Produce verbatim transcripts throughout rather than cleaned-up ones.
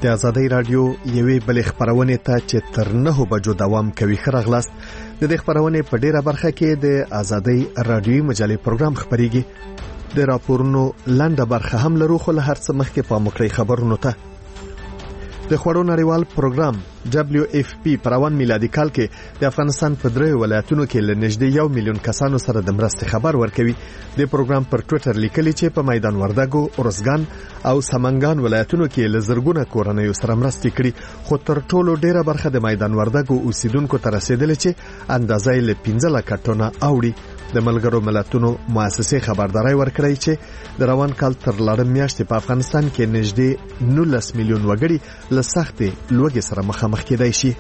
د آزادۍ رادیو یوې بلې خبرونه ته چې تر نه بجو دوام کوي خرغلاست د دې خبرونه په ډیره برخه کې د آزادۍ رادیو مجلې پروګرام خبريږي د راپورونو لاندې برخه هم لرو خو له هر څه مخکې په مکړی خبرونو ته د خوړو نړیوال پروګرام دبليو اف پی پروان میلادي کال کې د افغانستان په درې ولایتونو کې ل نږدې یو میلیون کسانو سره د مرستې خبر ورکوي د پروګرام پر ټوئیټر لیکلي چې په میدان وردګو اورزګان او سمنګان ولایتونو کې ل زرګونه کورنۍ سره مرستې کړي خو تر ټولو ډیره برخه د میدان وردګو اوسیدونکو ته رسیدلې چې اندازې ل پنځه لک ټنه اوړي د ملګرو ملتونو مؤسسې خبرداري ورکړی چې د روان کال تر لړم میاشتې په افغانستان کې نږدې نولس میلیون وګړي له سختې لوږې سره مخامخ کېدای شي.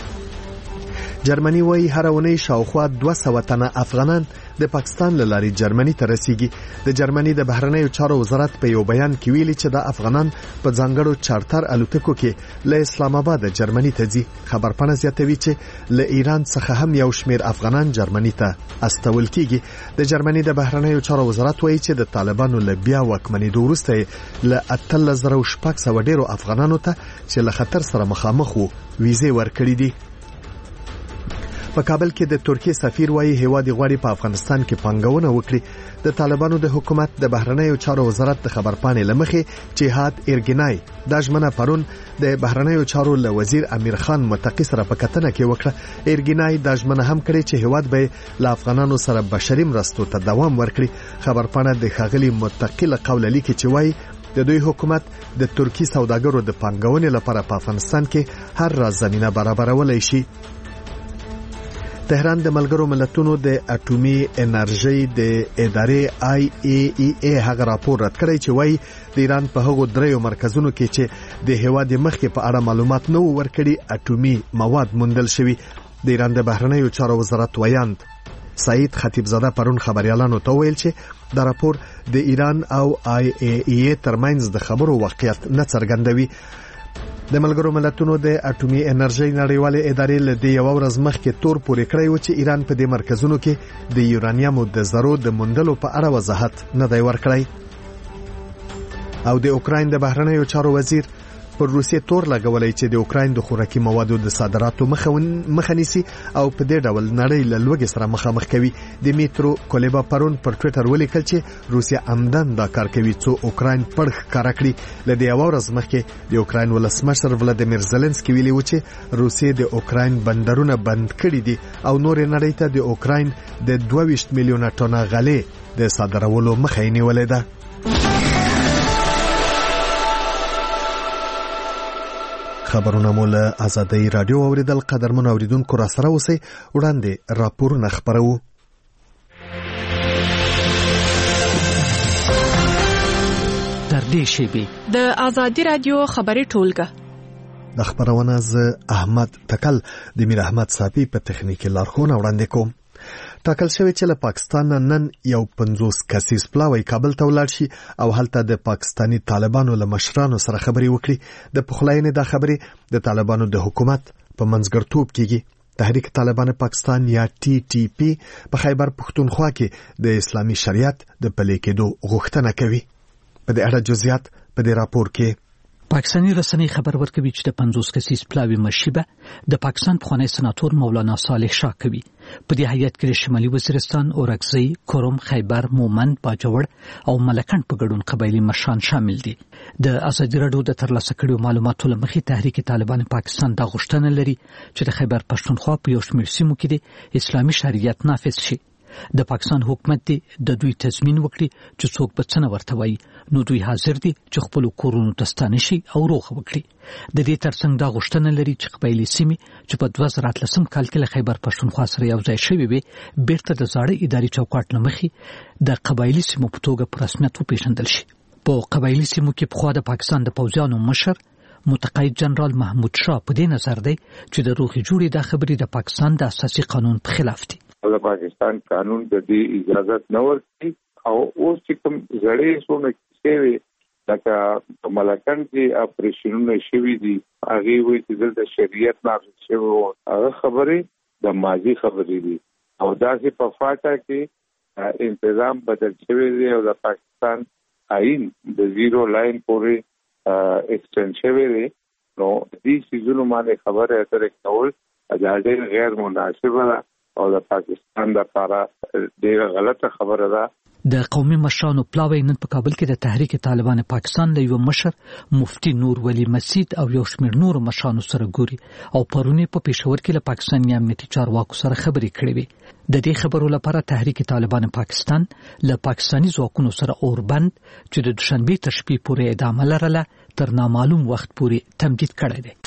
جرمني وايي هر اونۍ شاوخوا دوه سوه تنه افغانان د پاکستان له لارې جرمني ته رسیدي. د جرمني د بهرنیو چارو وزارت په یو بیان کې ویلي چې د افغانان په ځانګړو چارتر الوتکو کې له اسلام آباد جرمني ته ځي. خبرپاڼه زیاتوي چې له ایران څخه هم یو شمیر افغانان جرمني ته استول کیږي. د جرمني د بهرنیو چارو وزارت وايي چې د طالبانو له بیا واکمنېدو وروسته له اتلس زره شپږ سوه ډیرو افغانانو ته چې له خطر سره مخامخ وو ویزې ورکړې دي. په کابل کې د ترکیه سفیر وايي هیواد غواړي په افغانستان کې پانګونه وکړي. د طالبانو د حکومت د بهرنیو چارو وزارت د خبرپاڼې لمخې جهاد ایرګنای د ژمنه پرون د بهرنیو چارو له وزیر امیر خان متقی سره په کتنه کې وکړه. ایرګنای د ژمنه هم کړی چې هیواد به له افغانانو سره بشري مرستو ته دوام ورکړي. خبرپاڼه د خاغلی متقی له قوله لیکي چې وايي د دوی حکومت د ترکی سوداګرو د پانګونې لپاره په افغانستان کې هر راز زمينه برابرولای شي. تهران د ملګرو ملتونو د اټومي انرژي د ادارې آی ای ای ای هغه راپور رد کړی چې وایي د ایران په هغو دریو مرکزونو کې چې د هیواد مخکې په اړه معلومات نه ورکړي اټومي مواد موندل شوي. د ایران د بهرنیو چارو وزارت ویاند سعید خطیبزاده پرون خبريالانو ته ویل چې دا راپور د ایران او آی ای ای ترمنځ د خبرو واقعیت نه څرګندوي. د ملګرو ملتونو د اټومي انرژي نړیوالې ادارې له دې یو ورځ مخکې تور پورې کړی و چې ایران په دې مرکزونو کې د یورانیم د ذرو د موندلو په اړه وضاحت نه دی ورکړی. او د اوکراین د بهرنیو چارو وزیر پر روسیې تور لګولای چې د اوکراین د خوراکي موادو د صادراتو مخه نیسي او په دې ډول نړۍ له لوږې سره مخامخ کوي. د میترو کولیبا پرون پر ټوئیټر ولیکل چې روسیا عمدن دا کار کوي څو اوکراین پړخ کار کړی. له دې یو ورځ مخکې د اوکراین ولسمشر ولادیمیر زيلنسکي ویلي و چې روسیې د اوکراین بندرونه بند کړي دي او نور نړۍ ته د اوکراین د دوه ویشت میلیونه ټنه غلې د صادرولو مخه یې نیولې ده. خبرونه مول آزادۍ رادیو اوریدل قدرمن اوریدونکو را سره اوسئ. وړاندې راپورونه خبرو. تر دې شیبې د آزادۍ رادیو خبري ټولګه د خبرونه ز احمد تکل د میر احمد صافي په تخنیکی لارښوونه وړاندې کوم. ټاکل شوی چې له پاکستان نن یو پنځوس کسیز پلاوی کابل ته ولاړ شي او هلته د پاکستانی طالبانو له مشرانو سره خبري وکړي. د پخلاینې د خبرې د طالبانو د حکومت په منځګړتوب کېږي. تحریک طالبان پاکستان یا ټي ټي پی په خیبر پښتونخوا کې د اسلامي شریعت د پلي کېدو غوښتنه کوي. په دې اړه جزئیات په دې راپور کې. پاکستانی رسنۍ خبر ورکوي چې د پنځوس کسیز پلاوی مشیبه د پاکستان پخوانی سناتور مولانا صالح شاه کوي. په دې هیئت کې شمالي وزیرستان، اورکزۍ، کوروم، خیبر، مومند، باجوړ او ملکند په ګډون قبایلی مشران شامل دي. د ازادي رادیو د ترلاسه کړو معلوماتو لمخې تحریک طالبان پاکستان د غوښتنه لري چې د خیبر پښتونخوا په یو شمېر سیمو کې د اسلامي شریعت نافذ شي. د پاکستان حکومت دی د دوی تضمین وکړي چې څوک به څنګه ورته وایي نو دوی حاضر دي چې خپل کورونو ته ستانه شي او روغ وکړي. د دې ترڅنګ دا غوښتنه لري چې قبایلی سیمې چې په دوه زره اتلسم کال کې له خیبر پښتونخوا سره یو ځای شوي وي بیرته د زاړه اداري چوکاټ لمخې د قبایلی سیمو په توګه په رسمیت وپېژندل شي. په قبایلی سیمو کې پخوا د پاکستان د پوځیانو مشر متقاعد جنرال محمود شاه په دې نظر دی چې د روغې جوړې د خبرې د پاکستان د اساسي قانون په خلاف دي. د پاکستان قانون د دې اجازه نه ورکړي او اوس چې کوم زړې سونه شوي لکه ملکند چې اپریشنونه شوي دي هغه وایي چې د شریعت نافذ شوی هغه خبرې د ماضي خبرې دي او داسې په فاټا کې انتظام بدل شوی دی او د پاکستان آئین د زیرو لاین پورې ایکسټند شوی دی نو دې سيزونو باندې خبره اترې کول اجازه غیر مناسبه ده او د پاکستان لپاره ډېره غلطه خبره ده. د قومي مشرانو پلاوی نن په کابل کې د تحریک طالبان پاکستان له یو مشر مفتی نور ولی مسجد او یو شمېر نور مشرانو سره ګوري او پرونی په پېښور کې له پاکستاني امنیتي چارواکو سره خبرې کړې وې. د دې خبرو لپاره تحریک طالبان پاکستان له پاکستاني ځواکونو سره اوربند چې د دوشنبه تر شپې پورې ادامه لرله تر نامعلوم وخت پورې تمدید کړی دی.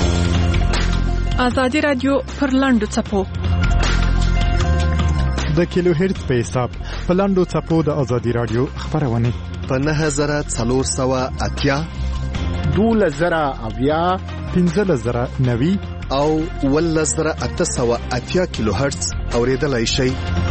آزادي رادیو پر لاندو چپو د کیلو هرتز په حساب په لاندو چپو د آزادي رادیو خبرونه په نه هزار څلور سوه اتیا دوله زره اویا پنځه زره نوي او ول زره اته سوه اتیا کیلو هرتز اوریدلای شي.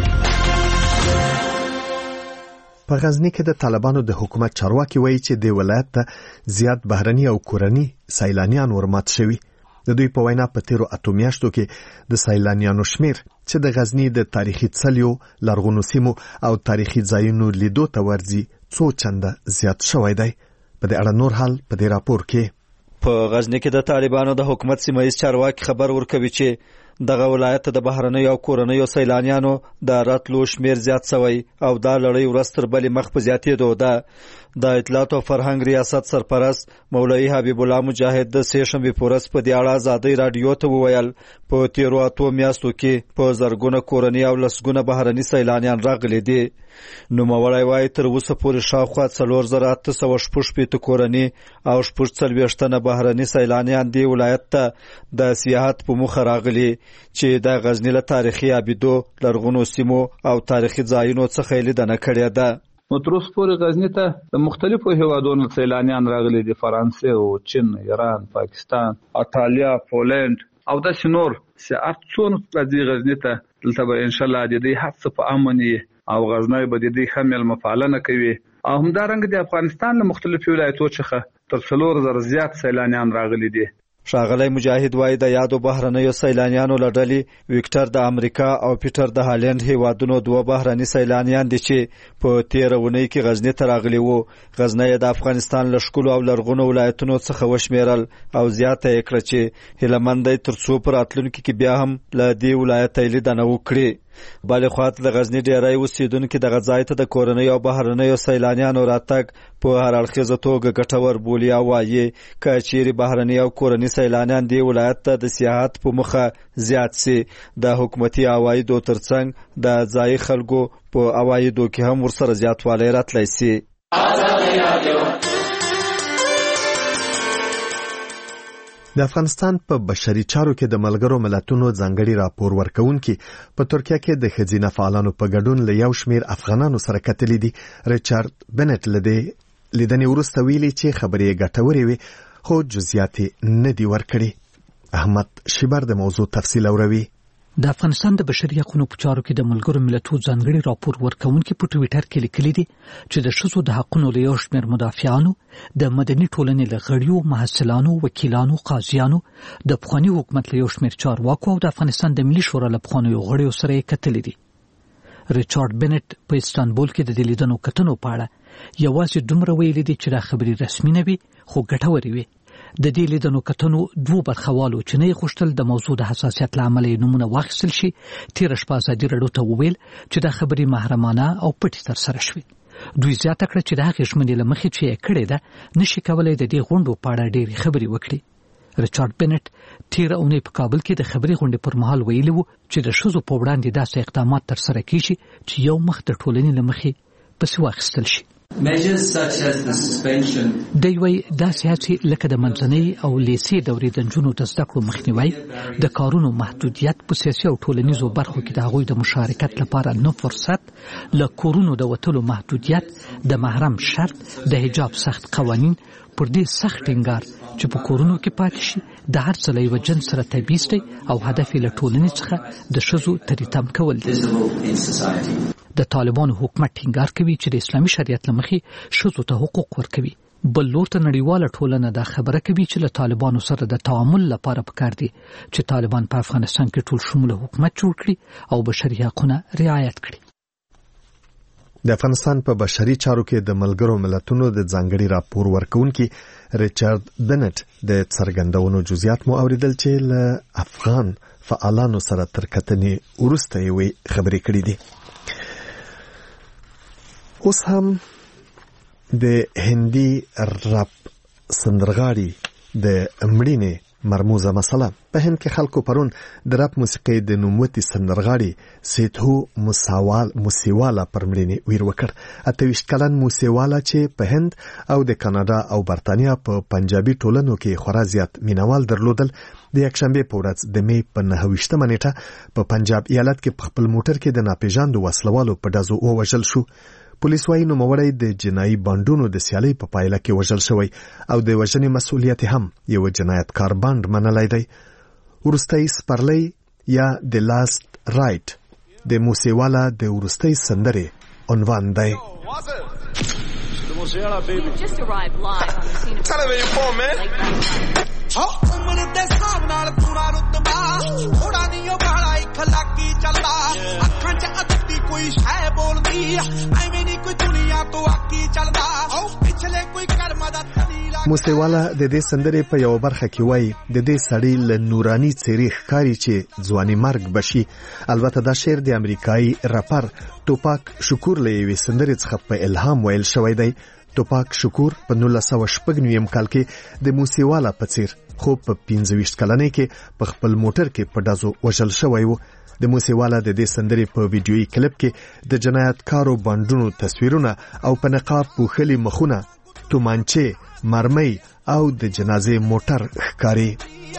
په غزنی کې د طالبانو د حکومت چارواکي وایي چې د ولایت ته زیات بهرني او کورني سیلانیان ورمات شوي. د دوی په وینا په تیرو اته میاشتو کې د سیلانیانو شمیر چې د غزنی د تاریخي څلیو لرغونو سیمو او تاریخي ځایونو لیدو ته ورځي څو چنده زیات شوی دی. په دې اړه نور حال په دې راپور کې په غزنی کې د طالبانو د حکومت سیمایي چارواکي خبر ورکوي چې دغه ولایت د بهرنۍ او کورنۍ سیلانیانو د راتلو شمیر زیات شوی او دا لړۍ ورځ تر بلې مخ په زیاتېدو ده. د اطلاعات او فرهنګ ریاست سرپرست مولوي حبیب الله مجاهد د سه شنبه پورس په دې اړه آزادۍ رادیو ته وویل په تیرو اتو میاشتو کې په زرګونه کورنۍ او لسګونه بهرني سیلانیان راغلي دي. نو مولوي وايي تر اوسه پورې شاوخوا څلور زره اته سوه شپږ شپېته کورنۍ او شپږ څلوېښت تنه بهرني سیلانیان دی ولایت ته د سیاحت په موخه راغلي چې د غزنی له تاریخي ابیدو لرغونو سیمو او تاریخي ځایونو څخه لیدنه کړې ده. نو تر اوسه پورې غزنی ته د مختلفو هیوادونو سیلانیان راغلي دي، فرانسې او چین، ایران، پاکستان، ایتالیا، پولند او د شنور سیاحت څون راځي غزنی ته. دلته به ان شاء الله د دې حق په امني او غزنی به د دې خمیل مفعلنه کوي. او همدارنګه د افغانستان له مختلفو ولایتونو څخه تر څلور زره زیات سیلانیان راغلي دي. ښاغلی مجاهد وایي د یادو بهرنیو سیلانیانو له ډلې ویکټر د امریکا او پیټر د هالند هیوادونو دوه بهرني سیلانیان دي چې په تیره اونۍ کې غزنی ته راغلي وو. غزنی د افغانستان له ښکلو او لرغونو ولایتونو څخه وشمیرل او زیاته یې کړه چې هیله مند دی تر څو په راتلونکي کې بیا هم له دې ولایته لیدنه وکړي. بلې خواته د غزنی ډیری اوسیدونکي دغه ځای ته د کورنۍ او بهرنیو سیلانیانو راتګ په هر اړخیزه توګه ګټور بولي او وایي که چیرې بهرني او کورني سیلانیان دې ولایت ته د سیاحت په مخه زیات سي د حکومتي عوایدو ترڅنګ د ځایي خلکو په عوایدو کې هم ورسره زیاتوالی راتلی سي. د افغانستان په بشري چارو کې د ملګرو ملتونو ځانګړي راپور ورکونکي په ترکیه کې د ښځینه فعالانو په ګډون له یو شمېر افغانانو سره کتلي دي. ریچارډ بنټ له دې لیدنې وروسته ویلي چې خبرې یې ګټورې وي خو جزئیات نه دي ورکړي. احمد شیبر د موضوع تفصیل اوروي. د افغانستان د بشري حقوقو په چارو کې د ملګرو ملتونو ځانګړي راپور ورکونکي په ټوئیټر کې لیکلي دي چې د ښځو د حقوقو له یو شمېر مدافعانو، د مدني ټولنې له غړیو، محصلانو، وکیلانو، قاضیانو، د پخواني حکومت له یو شمېر چارواکو او د افغانستان د ملي شورا له پخوانیو غړیو سره یې کتلي دي. ریچارډ بنټ په استانبول کې د دې لیدنو کتنو په اړه یوازې دومره ویلي دي چې دا خبرې رسمي نه وي خو ګټورې وي. د دې لیدنو کتنو دوه برخوالو چې نه یې غوښتل د موضوع د حساسیت له امله نمونه واخیستل شي تېره شپه ازادي راډیو ته وویل چې دا خبرې محرمانه او پټې ترسره شوې. دوی زیاته کړه چې د هغې ژمنې له مخې چې یې کړې ده نشي کولی د دې غونډو په اړه ډېرې خبرې وکړي. ریچارډ بنټ تېره اونۍ په کابل کې د خبرې غونډې پر مهال ویلي وو چې د ښځو په وړاندې داسې اقدامات ترسره کیږي چې یو مخ د ټولنې له مخې پسې واخیستل شي. دی وایي داسې هڅې لکه د منځنۍ او لیسې دورې د نجونو د زده کړو مخنیوی، د کارونو محدودیت، په سیاسي او ټولنیزو برخو کې د هغوی د مشارکت لپاره نه فرصت، له کورونو د وتلو محدودیت، د محرم شرط، د حجاب سخت قوانین، پر دې سخت ټینګار چې په کورونو کې پاتې شي د هر څه له یوه جنس سره تبعیض دی او هدف یې له ټولنې څخه د ښځو تریتم کول دي. د طالبانو حکومت ټینګار کوي چې د اسلامي شریعت له مخې ښځو ته حقوق ورکوي. بل لور ته نړیواله ټولنه دا خبره کوي چې له طالبانو سره د تعامل لپاره پکار دي چې طالبان په افغانستان کې ټول شموله حکومت جوړ کړي او بشري حقونه رعایت کړي. د افغانستان په بشري چارو کې د ملګرو ملتونو د ځانګړي راپور ورکونکي ریچارډ بنټ د څرګندونو جزئیات مو اوریدل چې له افغان فعالانو سره تر کتنې وروسته یې خبرې کړې دي. اوس هم د هندي رپ سندرغاړي د مړینې مرموزه مسله. په هند کې خلکو پرون د رپ موسیقي د نوموتي سندرغاړي سیدھو موسیوال موسیوالا پر مړینې ویر وکړ. اته ویشت کلن موسیوالا چې په هند او د کاناډا او برتانیا په پنجابي ټولنو کې خورا زیات مینوال درلودل د یکشنبه په ورځ د می په نهه ویشتمه نیټه په پنجاب ایالت کې په خپل موټر کې د ناپېژاندو وسلوالو په ډزو ووژل شو. پولیس وايي نوموړی د جنایي بانډونو د سیالۍ په پایله کې وژل شوی او د وژنې مسؤلیت هم یو جنایتکار بانډ منلی دی. وروستی سپرلی یا د لاست رایټ د موسیوالا د وروستۍ سندرې عنوان دی. موسیوالا د دې سندرې په یو برخه کې وایي د دې سړی له نوراني څېرې ښکاري چې ځواني مرګ بشي. البته دا شعر د امریکایي رپر توپاک شکور له یوې سندرې څخه په الهام ویل شوی دی. توپاک شکور په نولس سوه شپږ نویم کال کې د موسیوالا په څیر خو په پنځه ویشت کلنۍ کې په خپل موټر کې په ډزو وژل شوی و. د موسیوالا د دې سندرې په ویډیویي کلیپ کې د جنایتکارو بانډونو تصویرونه او په نقاب پوښلي مخونه، تومانچې، مرمۍ او د جنازې موټر ښکاري.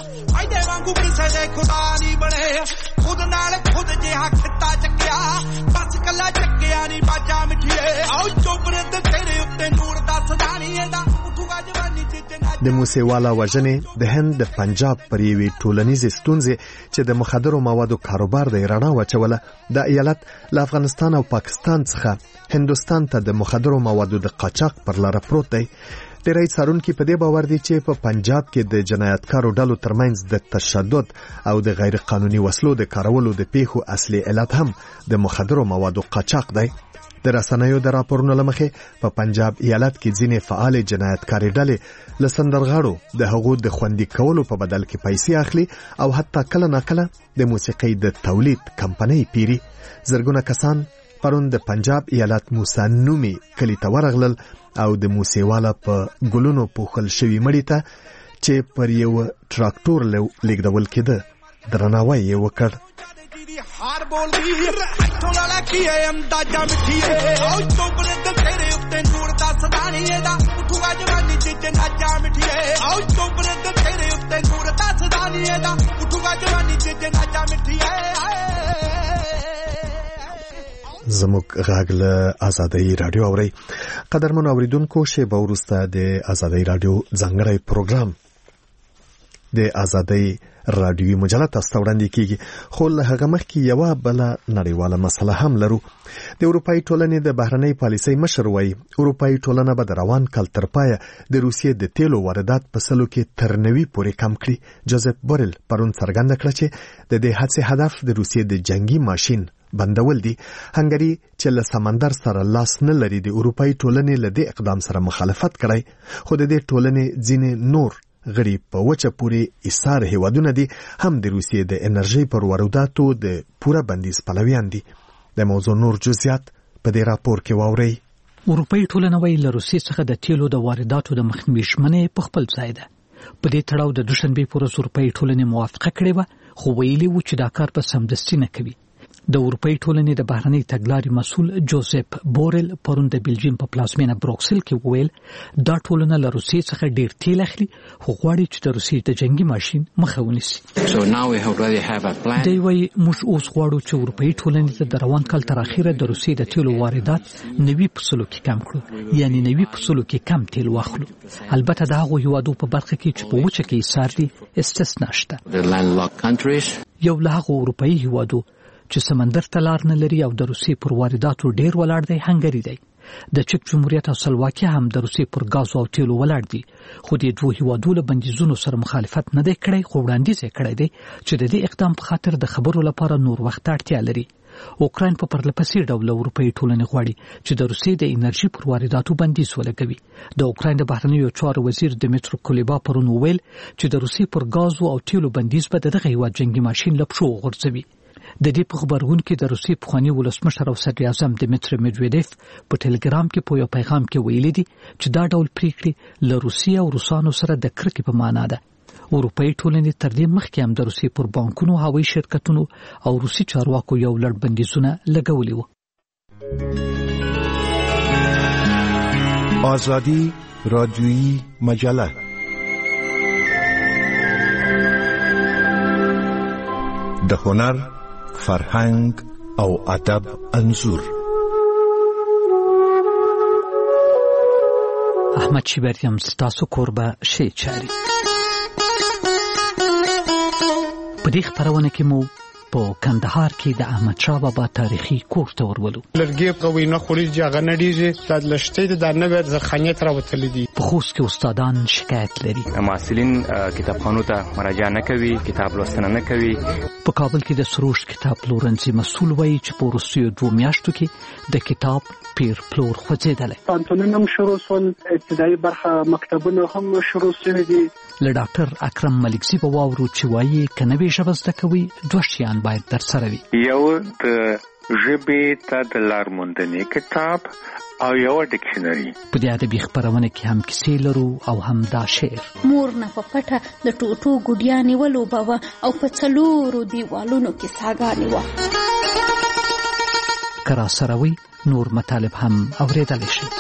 د موسیوالا وژنې د هند د پنجاب پر یوې ټولنیزې ستونزې چې د مخدرو موادو کاروبار د رڼا واچوله. د ایالت له افغانستان او پاکستان څخه هندوستان ته د مخدرو موادو د قاچاق پر لاره پروت دی. ډېری څارونکي په دې باور دي چې په پنجاب کې د جنایتکارو ډلو ترمنځ د تشدد او د غیر قانوني وسلو د کارولو د پیښو اصلي علت هم د مخدرو موادو قاچاق دی. د رسنیو د راپورونو له مخې په پنجاب ایالت کې ځینې فعال جنایتکاري ډلې له سندرغاړو د هغو د خوندي کولو په بدل کې پیسې اخلي او حتی کله ناکله د موسیقۍ د تولید کمپنۍ پیري. زرګونه کسان پرون د پنجاب ایالت موسی نومي کلي ته ورغلل او د موسیوالا په ګلونو پوښل شوي مړي ته چې پر یو تراکټور لیږدول کېده درناوی یې وکړ. हार बोल दी इथों वाला की है अंदाजा मिठी है ओ चोबरे दे तेरे उत्ते नूर दा सदानी दा उठूगा जवानी च जनाजा मिठी है ओ चोबरे दे तेरे उत्ते नूर दा सदानी दा उठूगा जवानी च जनाजा मिठी है. زموږ غږ له آزادۍ رادیو اوري. قدرمن اوریدونکو، شیبه وروسته د آزادۍ رادیو ځانګړی پروګرام د آزادۍ رادیوي مجله تاسو ته وړاندې کیږي. خو له هغه مخکې یوه بله نړیواله مسله هم لرو. د اروپایي ټولنې د بهرنۍ پالیسۍ مشر وایي اروپایي ټولنه به د روان کال تر پایه د روسیې د تیلو واردات په سلو کې تر نوي پورې کم کړي. جوزف بورل پرون څرګنده کړه چې د دې هڅې هدف د روسیې د جنگي ماشین بندول دي. هنګري چې له سمندر سره لاس نه لري د اروپایي ټولنې له دې اقدام سره مخالفت کړی، خو د دې ټولنې ځینې نور غړي په وچه پورې ایثار هیوادونه دي هم د روسیې د انرژي پر وارداتو د پوره بندیز پلویان دي. د موضوع نور جزئیات په دې راپور کې واورئ. اروپایي ټولنه وايي له روسیې څخه د تیلو د وارداتو د مخنیوي ژمنې په خپل ځای ده. په دې تړاو د دوشنبې پر ورځ اروپایي ټولنې موافقه کړې وه، خو ویلي وو چې دا کار په سمدستي نه کوي. د اروپایي ټولنې د بهرنۍ تګلارې مسؤل جوزف بورل پرون د بلجیم په پلازمینه بروکسل کې وویل دا ټولنه له روسیې څخه ډیر تیل اخلي، خو غواړي چې د روسیې د جنگي ماشین مخه ونیسي. دی وايي موږ اوس غواړو چې اروپایي ټولنې ته د روان کال تر اخره د روسیې د تیلو واردات نوي په سلو کې کم کړو، یعنی نوي په سلو کې کم تیل واخلو. البته د هغو هیوادو په برخه کې چې په وچه کې ایثار دي استثنا شته. یو له هغو اروپایي هیوادو چې سمندر ته لار نه لري او د روسیې پر وارداتو ډیر ولاړ دی هنګري دی. د چک جمهوریت او سلواکیا هم د روسیې پر غاز او تیلو ولاړ دي، خو د دوه هیوادو له بندیزونو سره مخالفت نه دی کړی، خو وړاندیز یې کړی دی چې د دې اقدام په خاطر د خبرو لپاره نور وخت اړتیا لري. اوکراین په پرلپسې ډول اروپאי ټولنې غواړي چې د روسیې د انرژي پر وارداتو بندیز ولګوي. د اوکراین د بهرنیو چارو وزیر دمیترو کولیبا پرون ویل چې د روسیې پر غازو او تیلو بندیز به دغه هیواد جنگي ماشين لپښو غورځوي. د دې په خبرونه کې د روسیې پخوانی ولسمشر او صدر اعظم دمیتری مدویدیف په ټلګرام کې په یو پیغام کې ویلي دي چې دا ډول پریکړې له روسیې او روسانو سره د کرکې په معنا ده. اروپאי ټولنې تر دې مخکې هم د روسیې پر بانکونو، هوایي شرکتونو او روسي چارواکو یو لړ بندیزونه لګولي وو. آزادی رادیویی مجله د هنر، فرهنګ او ادب انځور. احمد شیبریم ستاسو کوربه شي چاري. په دې خبرونه کې مو په کندهار کې د احمد شاه بابا تاریخي کور ته ورولو. لرګي قوي نه خوري جاغه نه ډیږي د لشتې د نوې زرخانه تر وتل دي. په خوست کې استادان شکایت لري. محصلین کتابخانو ته مراجعه نه کوي، کتاب لوستنه نه کوي. په کابل کې د سروش کتاب پلورنځي مسؤل وایي چې په وروستیو دوه میاشتو کې د کتاب پیر پلور خوځېدلی. پوهنتونونه هم شروع شول، ابتدایي برخه مکتبونه هم شروع شوي دي. له ډاکټر اکرم ملکزي به واورو چې وایي که نوې ژبه زده کوي دوه شیان باید درسره وي. یو د ژبې ته د لارموندنې کتاب او یو ډکشنري. په دې ادبي خبرونه کې هم کیسې لرو او هم دا شعر. مور نه په پټه د ټوټو ګډیانې ولوبوه او په څلورو دیوالونو کې ساګانې وه. که راسره وي نور مطالب هم اورېدلی شي.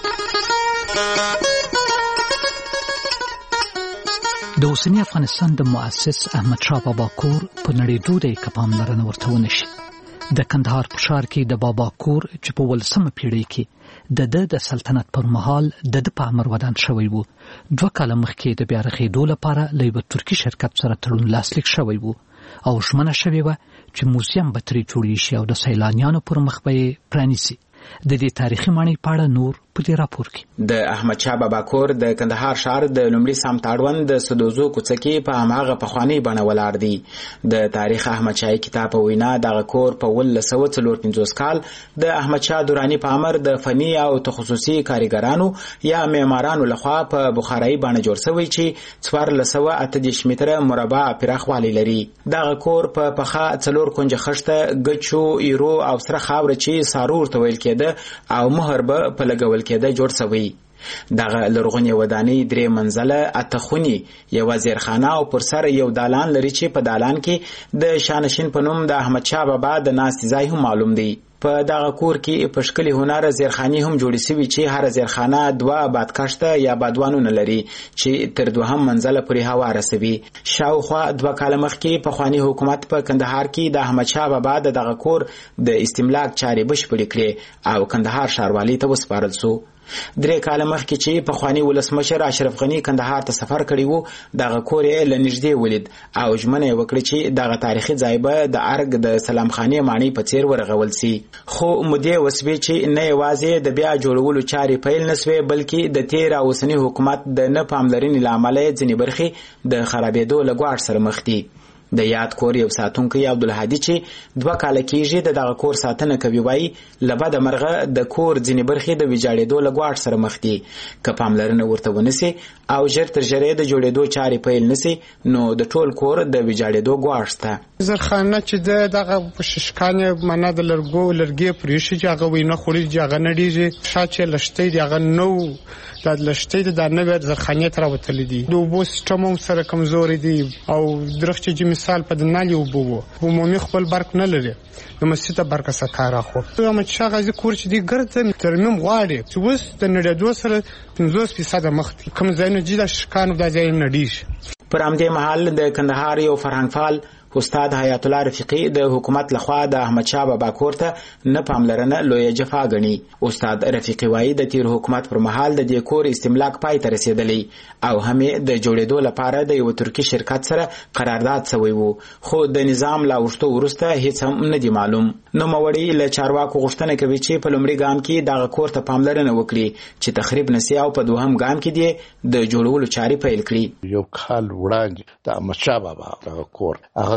د اوسني افغانستان د مؤسس احمد شاه بابا کور په نړېدو دی که پاملرنه ورته ونه شي. د کندهار په ښار کې د بابا کور چې په ولسمه پیړۍ کې د ده د سلطنت پر مهال د ده په امر ودان شوی و. دوه کاله مخکې د بیا رغېدو لپاره له یوه ترکي شرکت سره تړون لاسلیک شوی و او ژمنه شوې وه چې موزیم به ترې جوړې شي او د سیلانیانو پر مخ به یې پرانیسي. د دې تاریخي ماڼۍ په اړه نور په دې راپور کې. د احمد شاه بابا کور د کندهار ښار د لومړي سمت اړوند د سدوزو کوڅه کې په هماغه پخوانۍ بڼه ولاړ دی. د تاریخ احمد شاهي کتاب په وینا دغه کور په اوولس سوه څلور پنځوس کال د احمد شاه دراني په امر د فني او تخصصي کاریګرانو یا معمارانو لخوا په بخارایي بڼه جوړ شوی چې څوارلس سوه اته دېرش متره مربع پراخوالی لري. دغه کور په پخه څلور کونجه خښته، ګچو، ایرو او سره خاوره چې سارور ته ویل کېده او مهر به په لګول کېده جوړ شوی. دغه لرغونې ودانۍ درې منزله، اته خونې، یوه زیرخانه او پر سر یو دالان لري چې په دالان کې د شانشین په نوم د احمد شاه بابا د ناستې ځای هم معلوم دی. په دغه کور کې په ښکلي هنر زیرخانې هم جوړې شوي چې هر زیرخانه دوه بادکشته یا بادوانونه لري چې تر دوهم منزله پورې هوا رسوي. شاوخوا دوه کاله مخکې پخواني حکومت په کندهار کې د احمد شاه بابا د دغه کور د استملاک چارې بشپړې کړې او کندهار ښاروالۍ ته وسپارل شو. درې کاله مخکې چې پخواني ولسمشر اشرف غني کندهار ته سفر کړی وو، دغه کور یې له نږدې ولید او ژمنه یې وکړه چې دغه تاریخي ځای به د ارګ د سلام خانې ماڼۍ په څیر ورغول سي. خو مودې وسوې چې نه یوازې د بیا جوړولو چارې پیل نه سوې بلکې د تیر او اوسني حکومت د نه پاملرنې له امله ځینې برخې د خرابېدو له ګواښ سره مخ دي. د یاد کور یو ساتونکی عبدالهادي چې دوه کاله کېږي د دغه کور ساتنه کوي وایي له بده مرغه د کور ځینې برخې د ویجاړېدو له ګواښ سره مخ دي. که پاملرنه ورته ونسي او ژر تر ژره د جوړېدو چارې پیل نسي نو د ټول کور د ویجاړېدو ګواښ شته. زرخانه چې د دغه ششکانې معنا د لرګو لرګي پرېښي چې هغه وینه خوري چې هغه نه ډیږي. شا چې لشتې د هغه نو د لشتې د نوې زرخانې تر وتلې دي. د اوبو سیستم هم سره کمزوري دي او درخت چې مثال په دنالي اوبو عمومي خپل برق نه لري. د مسجد برکه سکار اخو احمد شاه غازي کور چې دی ګرځي ترمیم غواړي چې اوس د نړیدو سره پنځوس فیصد مخ دي. کوم ځای نه جدا شکانو د ځای نه ډیش. پر همدې مهال د کندهار یو فرهنګ فعال استاد حیات الله رفیقی د حکومت لخوا د احمد شاه بابا کور ته نه پاملرنه لویه جفا ګڼي. استاد رفیقی وایي د تیر حکومت پر مهال د دې کور استملاک پای ته رسیدلی او هم د جوړېدو لپاره د یو ترکی شرکت سره قرارداد شوی وو، خو د نظام لا وروسته وروسته هیڅ هم نه دی معلوم. نو موړی له چارواکو غوښتنه کوي چې په لومړي ګام کې دغه کور ته پاملرنه وکړي چې تخریب نسی او په دوهم ګام کې دی د جوړولو چارې پیل کړي. یو کال وړاندې د احمد شاه بابا دغه کور هغه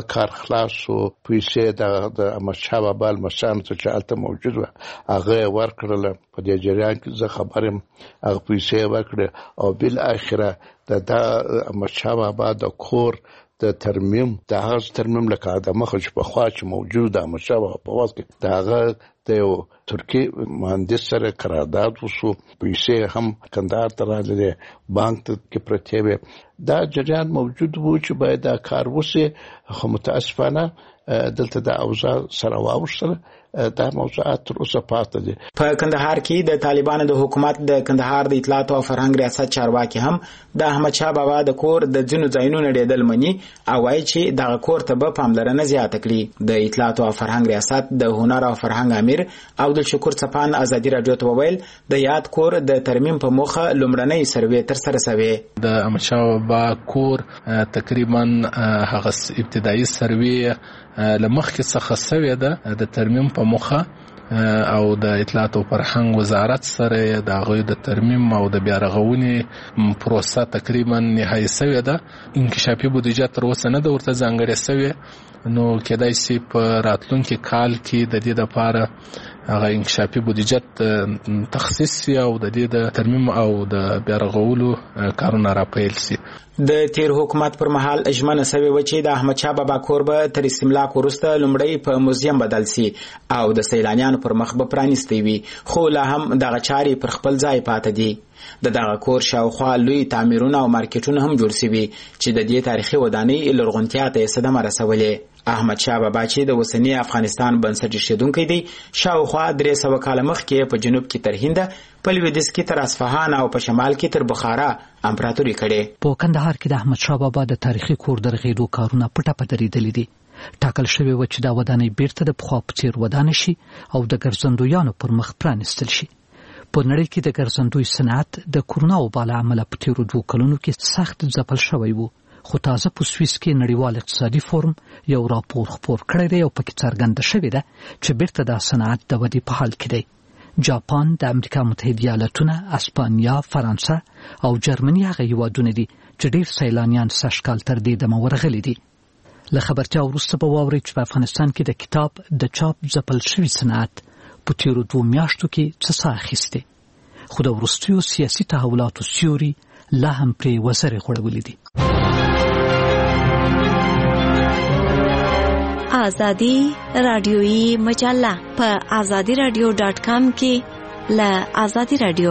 کار خلاص او پیسې د احمدشاه بابا المشان ته چالت موجود و هغه ورکړل په دې جریان کې زه خبرم هغه پیسې ورکړه او بل اخره د احمدشاه بابا د کور د ترمیم د هغه ترمیم لکه د مخه په خوا چې موجود د احمدشاه بابا په واس کې د هغه د یو ترکی مهندس سره قرارداد وشو پیسې هم کندهار ته راغلي بانک ته کې پرته وي دا جریان موجود وو چې باید دا کار وشي خو متاسفانه دلته د اوضاع سره واوښتل دا موضوعات تر اوسه پاتې دي. په کندهار کې د طالبانو د حکومت د کندهار د اطلاعات او فرهنګ ریاست چارواکي هم د احمد شاه بابا د کور د ځینو ځایونو نړیدل مني او وايي چې دغه کور ته به پاملرنه زیاته کړي. د اطلاعات او فرهنګ ریاست د هنر او فرهنګ امیر عبدالشکور څپان ازادي رادیو ته وویل د یاد کور د ترمیم په موخه لومړنۍ سروې تر سره شوې. د احمد شاه بابا کور تقریبا هغه ابتدایي سروې لمخکې څخه شوې ده د ترمیم په موخه او د اطلاعات او فرهنګ وزارت سره د غوی د ترمیم او د بیا رغونې پروسه تقریبا نهایی شوې ده. انکشافي بودیجه تر اوسه نه ده ورته ځانګړې شوې نو کېدای شي په راتلونکي کال کې د دې لپاره هغه انکشافي بودیجه تخصیص شي او د دې د ترمیم او د بیا رغولو کارونه راپیل شي. د تیر حکومت پر مهال اجمنه سوي و چې د احمد شاه بابا کور به تر استملاک وروسته لومړی په موزیم بدل شي او د سیلانیانو پر مخ به پرانیستی وي خو لا هم دغه چارې پر خپل ځای پاتې دي. د دغه کور شاوخوا لوی تعمیرونه او مارکیټونه هم جوړ شوي چې د دې تاریخي ودانۍ لرغونتیا ته صدمه رسولې. احمد شاه بابا چې د اوسنی افغانستان بنسټ ایښودونکی دی شاوخوا درې سوه کاله مخکې په جنوب کې تر هند په لویدیځ کې تر اصفهان او په شمال کې تر بخارا امپراتوري کړې. په کندهار کې د احمد شاه بابا د تاریخي کور د رغېدو کارونه پټه پټه درېدلي دي. ټاکل شوی و چې دا ودانۍ بیرته د پخوا په څېر ودانه شي او د ګرځندویانو پر مخ پرانیستل شي. په نړۍ کې د ګرځندوی صنعت د کورونا وبا له امله په تېرو دوو کلونو کې سخت ځپل شوی و خو تازه په سویس کې نړیوال اقتصادي فورم یو راپور خپور کړی دی او پکې څرګنده شوې ده چې بیرته دا صنعت د ودې په حال کې دی. جاپان، د امریکا متحده ایالاتونه، اسپانیا، فرانسه او جرمني هغه هیوادونه دي چې ډېر سیلانیان سږ کال تر دې دمه ورغلي دي. له خبرتیا وروسته به واورئ چې په افغانستان کې د کتاب د چاپ ځپل شوي صنعت په تېرو دوو میاشتو کې څه ساه اخیستې خو د وروستیو سیاسي تحولاتو سیوري لا هم پرې وزرې غوړولې دي. آزادی رادیویی مجله په آزادی رادیو ډاټ کام کې له آزادی رادیو.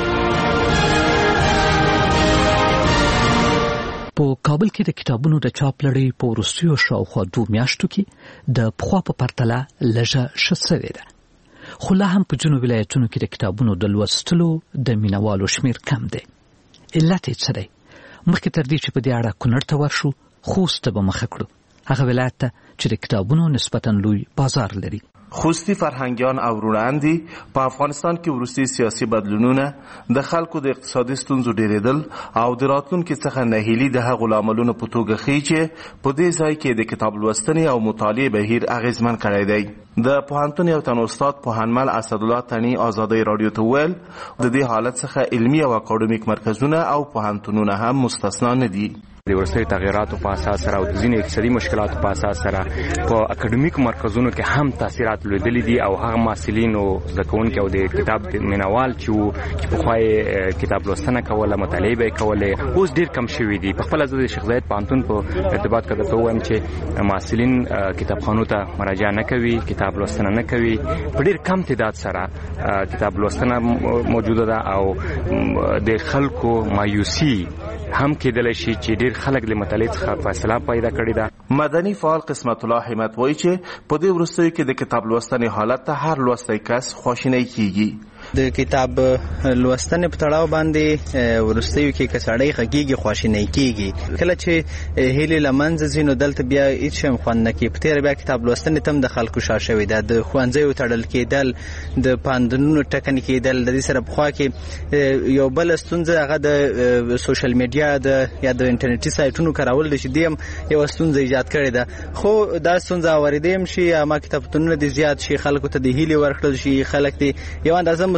په کابل کې د کتابونو د چاپ لړۍ په وروستیو شاوخوا دوه میاشتو کې د پخوا په پرتله لږه ښه شوې ده خو لا هم په ځینو ولایتونو کې د کتابونو د لوستلو د مینوالو شمیر کم دی. علت یې څه دی؟ مخکې تر دې چې په دې اړه کونړ ته ورشو خوست ته به مخه کړو هغه ولایت ته چې د کتابونو نسبتاً لوی بازار لري. خوستی فرهنګیان او وروڼاندي په افغانستان کې وروستي سیاسي بدلونونه د خلکو د اقتصادي ستونزو ډېرېدل او د راتلونکي څخه ناهیلي د هغو لاملونو په توګه ښیي چې په دې ځای کې د کتاب لوستنې او مطالعې بهیر اغېزمن کړی دی. د پوهنتون یو تن استاد پوهنمل اسدالله تني ازادۍ راډیو ته وویل د دې حالت څخه علمي او اکاډمیک مرکزونه او پوهنتونونه هم مستثنا نه دي. د ورستي تغیراتو په اساس سره او د ځینې اقتصادي مشکلاتو په اساس سره په اکاډمیک مرکزونو کې هم تاثیرات لیدلي دي او هغه محصلین او زده کوونکي او د کتاب مینوال چې په خوای کتاب لوستنه کوله مطالعه به کوله اوس ډیر کم شوي دي. په خپل ځای شیخ زاید پانتون په ارتباط کې ته وایم چې محصلین کتابخانو ته مراجعه نه کوي کتاب لوستنه نه کوي په ډیر کم تعداد سره کتاب لوستنه موجوده ده او د خلکو مایوسی هم کېدلی شي چې ډېر خلک له مطالعې څخه فاصله پیدا کړې ده. مدني فعال قسمت الله همت وایي چې په دې وروستیو کې د کتاب لوستنې حالت ته هر لوستی کس خواشینی کیږي. د کتاب لوستنې په تړاو باندې ورستیو کې کسړی خګيږي خواشینی کیږي کله چې هیله لمنځ زینو دلته بیا هیڅ شم خوان نه کی په تیر بیا کتاب لوستنې تم د خلکو شاشوي ده د خوانځي تړل کېدل د پاندونو ټکن کېدل د دې سره په خوا کې یو بل ستونزه هغه د سوشل میډیا د یا د انټرنیټي سایټونو کارول د شدیم یو ستونزه ایجاد کړې ده خو دا ستونزه اوریدم شي ما کتابتونونه د زیات شي خلکو ته د هیله ورکړل شي خلک دي یو اندازه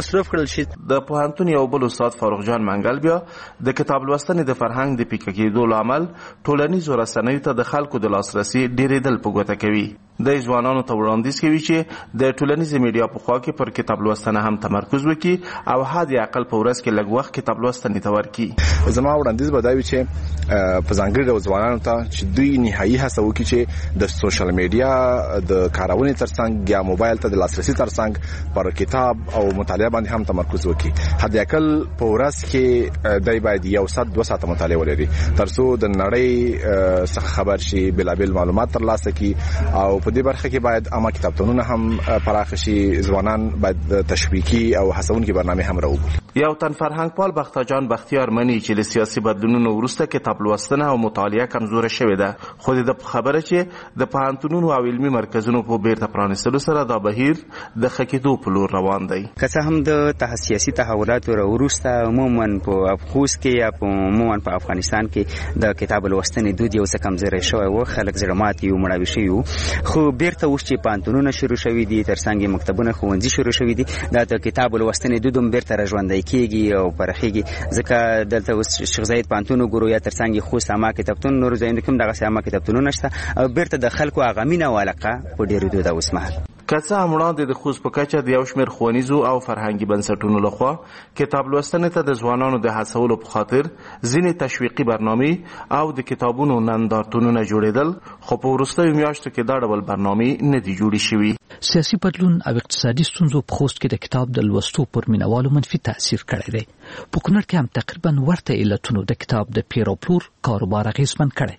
مصرف کړل شي. د پوهنتون یو بل استاد فاروق جان منګل بیا د کتاب لوستنې د فرهنګ د پیکه کېدو لامل ټولنیزو رسنیو ته د خلکو د لاسرسي ډېرېدل په ګوته کوي. د ځوانانو ته وړاندیز کوي چې د ټولنیزې میډیا په خوا کې پر کتاب لوستنه هم تمرکز وکړي او حد اقل په ورځ کې لږ وخت کتاب لوستنې ته ورکړي. زما وړاندیز به دا وي چې په ځانګړي ډول ځوانانو ته چې دوی نهایي هڅه وکړي چې د سوشل میډیا د کارونې ترڅنګ یا موبایل ته د لاسرسي ترڅنګ پر کتاب او مطالعه باندې هم تمرکز وکړي. حد اقل په ورځ کې دای باید یو ساعت دوه ساعته مطالعه ولري ترڅو د نړۍ څخه خبر شي، بلابل معلومات ترلاسه کړي او په دې برخه کې باید عامه کتابتونونه هم پراخ شي. ځوانان باید تشویقي او هڅونکي برنامه هم راوبولي. یو تن فرهنګ پال بختجان بختیار مني چې له سیاسي بدلونونو وروسته کتاب لوستنه او مطالعه کمزوره شوې ده، خو د خبره چې د پوهنتونونو او علمي مرکزونو په بیرته پرانیستلو سره دا بهیر د ښه کېدو په لور روان دی. که څه هم د سیاسي تحولاتو وروسته عموما په افغوس کې یا عموما په افغانستان کې د کتاب لوستنې دود یو څه کمزوری شوی و، خلک زړه ماتي او مړاوي شوي وو. خو بیرته اوس چې پوهنتونونه شروع شوي دي، ترڅنګ مکتبونه ښوونځي شروع شوي دي، دا د کتاب لوستنې دود هم بیرته راژوندی کېږي او پرخېږي. ځکه دلته اوس شیخ زاید پوهنتون وګورو یا ترڅنګ خوست عامه کتابتون، نورو ځایونو کې هم دغسې عامه کتابتونونه شته او بیرته د خلکو هغه مینه او علاقه په ډېرېدو ده اوس مهال. که څه هم وړاندې د خوست په کچه د یو شمېر ښوونیزو او فرهنګي بنسټونو لخوا کتاب لوستنې ته د ځوانانو د هڅولو په خاطر ځینې تشویقي برنامې او د کتابونو نندارتونونه جوړېدل، خو په وروستیو میاشتو کې دا ډول برنامې نه دي جوړې شوي. سیاسي بدلون او اقتصادي ستونزو په خوست کې د کتاب د لوستو پر مینوالو منفي تاثیر کړی دی. په کونړ کې هم تقریبا ورته علتونو د کتاب د پیر او پلور کاروبار اغېزمن کړی.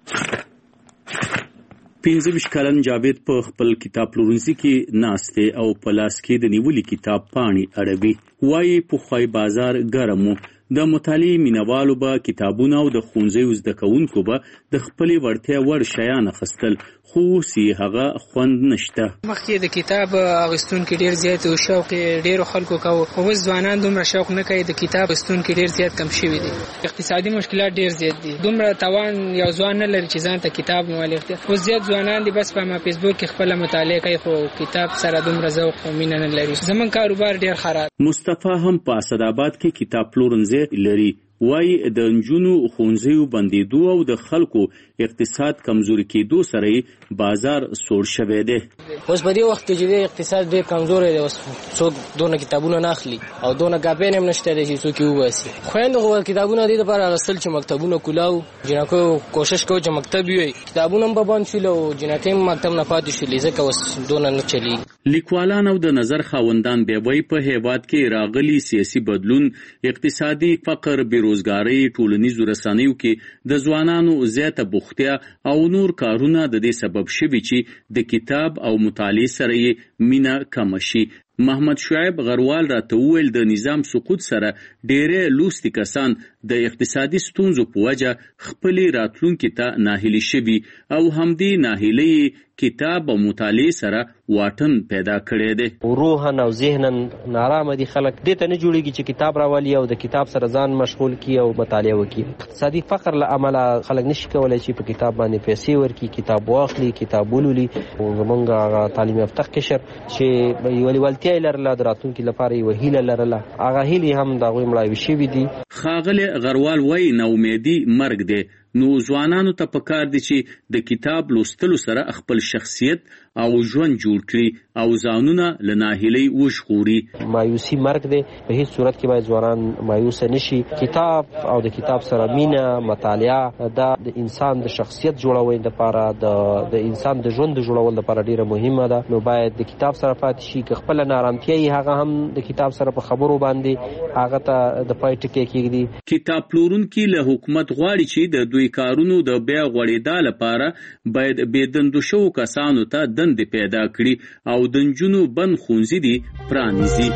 پنځه ویشت کلن جاوید په خپل کتاب پلورنځي کې ناست دی او په لاس کې د نیولي کتاب پاڼې اړوي. وایي پخوای بازار ګرم و، د مطالعې مینوالو به کتابونه او د ښوونځیو زده کوونکو به د خپلې وړتیا وړ شیان اخیستل، خو اوس یې هغه خوند نشته. مخکې د کتاب اخیستونکي ډېر زیات و، شوق یې ډېرو خلکو کوو، خو اوس ځوانان دومره شوق نه کوي. د کتاب اخیستونکي ډېر زیات کم شوي دي. اقتصادي مشکلات ډېر زیات دي. دومره توان یو ځوان نه لري چې ځان ته کتاب موالي اختیار. اوس زیات ځوانان دي بس په فیسبوک کې خپله مطالعه کوي، خو کتاب سره دومره ذوق او مینه نه لري. زموږ کاروبار ډېر خراب. مصطفی هم په اسداباد کې کتاب پلورنځی لري. وایي د نجونو ښوونځیو بندېدو او د خلکو اقتصاد کمزوري کېدو سره بازار سوړ شوی دی. اوس په دې وخت کې چې اقتصاد ډېر کمزوری دی، اوس څوک دونه کتابونه نه اخلي او دونه کاپین هم نشته دی چې څوک یې وباسي. خویندو خو کتابونه دې دپاره اخیستل چې مکتبونه کولاو، جنکو کوشش کوو چې مکتب وي، کتابونه هم به بند شول او جنکۍ هم مکتب نه پاتې شولې، ځکه اوس دونه نه چلېږي. لیکوالان او د نظر خاوندان بیا وایي په هېواد کې راغلي سیاسي بدلون، اقتصادي فقر، بېروزګارۍ، ټولنیزو رسنیو کې د ځوانانو زیاته بوختیا او نور کارونه د دې سبب شوي چې د کتاب او مطالعې سره یې مینه کمه شي. محمد شعیب غروال راته وویل د نظام سقوط سره ډېری لوستي کسان د اقتصادي ستونزو په وجه خپلې راتلونکي ته ناهیلي شوي او همدې ناهیلۍ کتاب او مطالعې سره واټن پیدا کړی دی. روحاً او ذهناً نارامه دي خلک، دې ته نه جوړېږي چې کتاب راولي او د کتاب سره ځان مشغول کړي او مطالعه وکړي. اقتصادي فقر له امله خلک نشي کولی چې په کتاب باندې پیسې ورکړي، کتاب واخلي، کتاب ولولي. زمونږ هغه تعلیم یافته قشر چې یوه لیوالتیا یې لرله، د راتلونکي لپاره یوه هیله لرله، هغه هیلې هم د هغوی مړاوي شوي دي. ښاغلی غروال وایي ناامیدي مرګ دی، نو ځوانانو ته پکار دي چې د کتاب لوستلو سره خپل شخصیت او ژوند جوړ کړي او ځانونه له ناهیلۍ وژغوري. مایوسي مرګ دی، په هیڅ صورت کې باید ځوانان مایوسه نشي. کتاب او د کتاب سره مینه، مطالعه دا د انسان د شخصیت جوړولو لپاره، د د انسان د ژوند د جوړولو لپاره ډیره مهمه ده. نو باید د کتاب سره پاتې شي، که خپل نارامتیا یې هغه هم د کتاب سره په خبرو باندې هغه ته د پای ټکی کېږدي. کتاب پلورونکي له حکومت غواړي چې د دوی کارونو د بیا غوړېدا لپاره باید بېدندو شوو کسانو ته دندې پیدا کړي او د نجونو بند ښوونځي دي پرانیزي.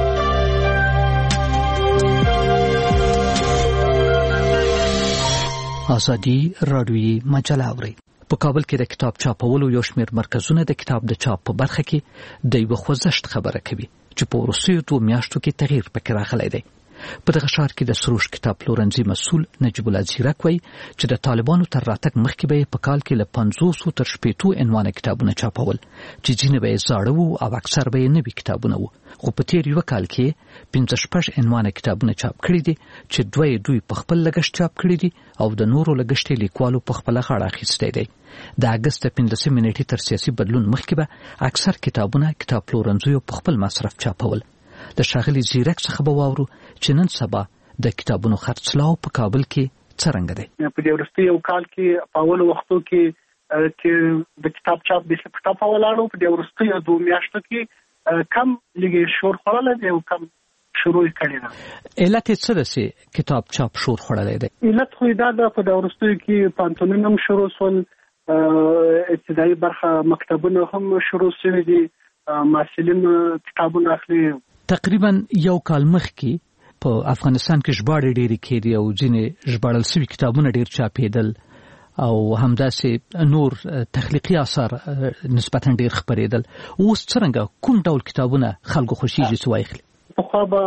ازادي راډیویي مجله اورئ. په کابل کې د کتاب چاپولو یو شمېر مرکزونه د کتاب د چاپ په برخه کې د یوه خوځښت خبره کوي چې په وروستیو دوو میاشتو کې تغییر پکې راغلی دی. په دغه ښار کې د سروش کتاب پلورنځي مسؤل نجیب الله زیرک وایي چې د طالبانو تر راتګ مخکې به په کال کې له پنځوسو تر شپېتو عنوانه کتابونه چاپول چې ځینې به یې زاړه وو او اکثر به یې نوي کتابونه وو، خو په تیر یو کال کې پنځه شپږ عنوانه کتابونه چاپ کړي دي چې دوی دوی په خپل لګښت چاپ کړي دي او د نورو لګښت لیکوالو په خپل غاړه اخیستی دی. د اګست پنځلسمې نیټې تر سیاسي بدلون مخکې به اکثر کتابونه کتاب پلورنځیو په خپل مصرف چاپول. د ښاغلي زیرک څخه به واورو چې نن سبا د کتابونو خرڅلاو په کابل کې څرنګه دی. په دې وروستي یو کال کې په اول وختو کې چې د کتاب چاپ د کتاب په ولاړو په دې وروستي دوه میاشتو کې کم لږه شور خورل دی او کم شروع کړی دی. علت څه ده چې کتاب چاپ شور خورل دی؟ علت خو دا ده په دې وروستي کې پانتونونه هم شروع شول، ابتدایي برخه مکتبونه هم شروع شوي دي، محصلین کتابونه اخلي. تقریبا یو کال مخکې په افغانستان کې ژباړې ډېرې کېدې او ځینې ژباړل شوي کتابونه ډېر چاپېدل او همداسې نور تخلیقي اثار نسبتا ډېر خپرېدل. اوس څرنګه کوم ډول کتابونه خلکو خوښېږي چې واخلي؟ پخوا به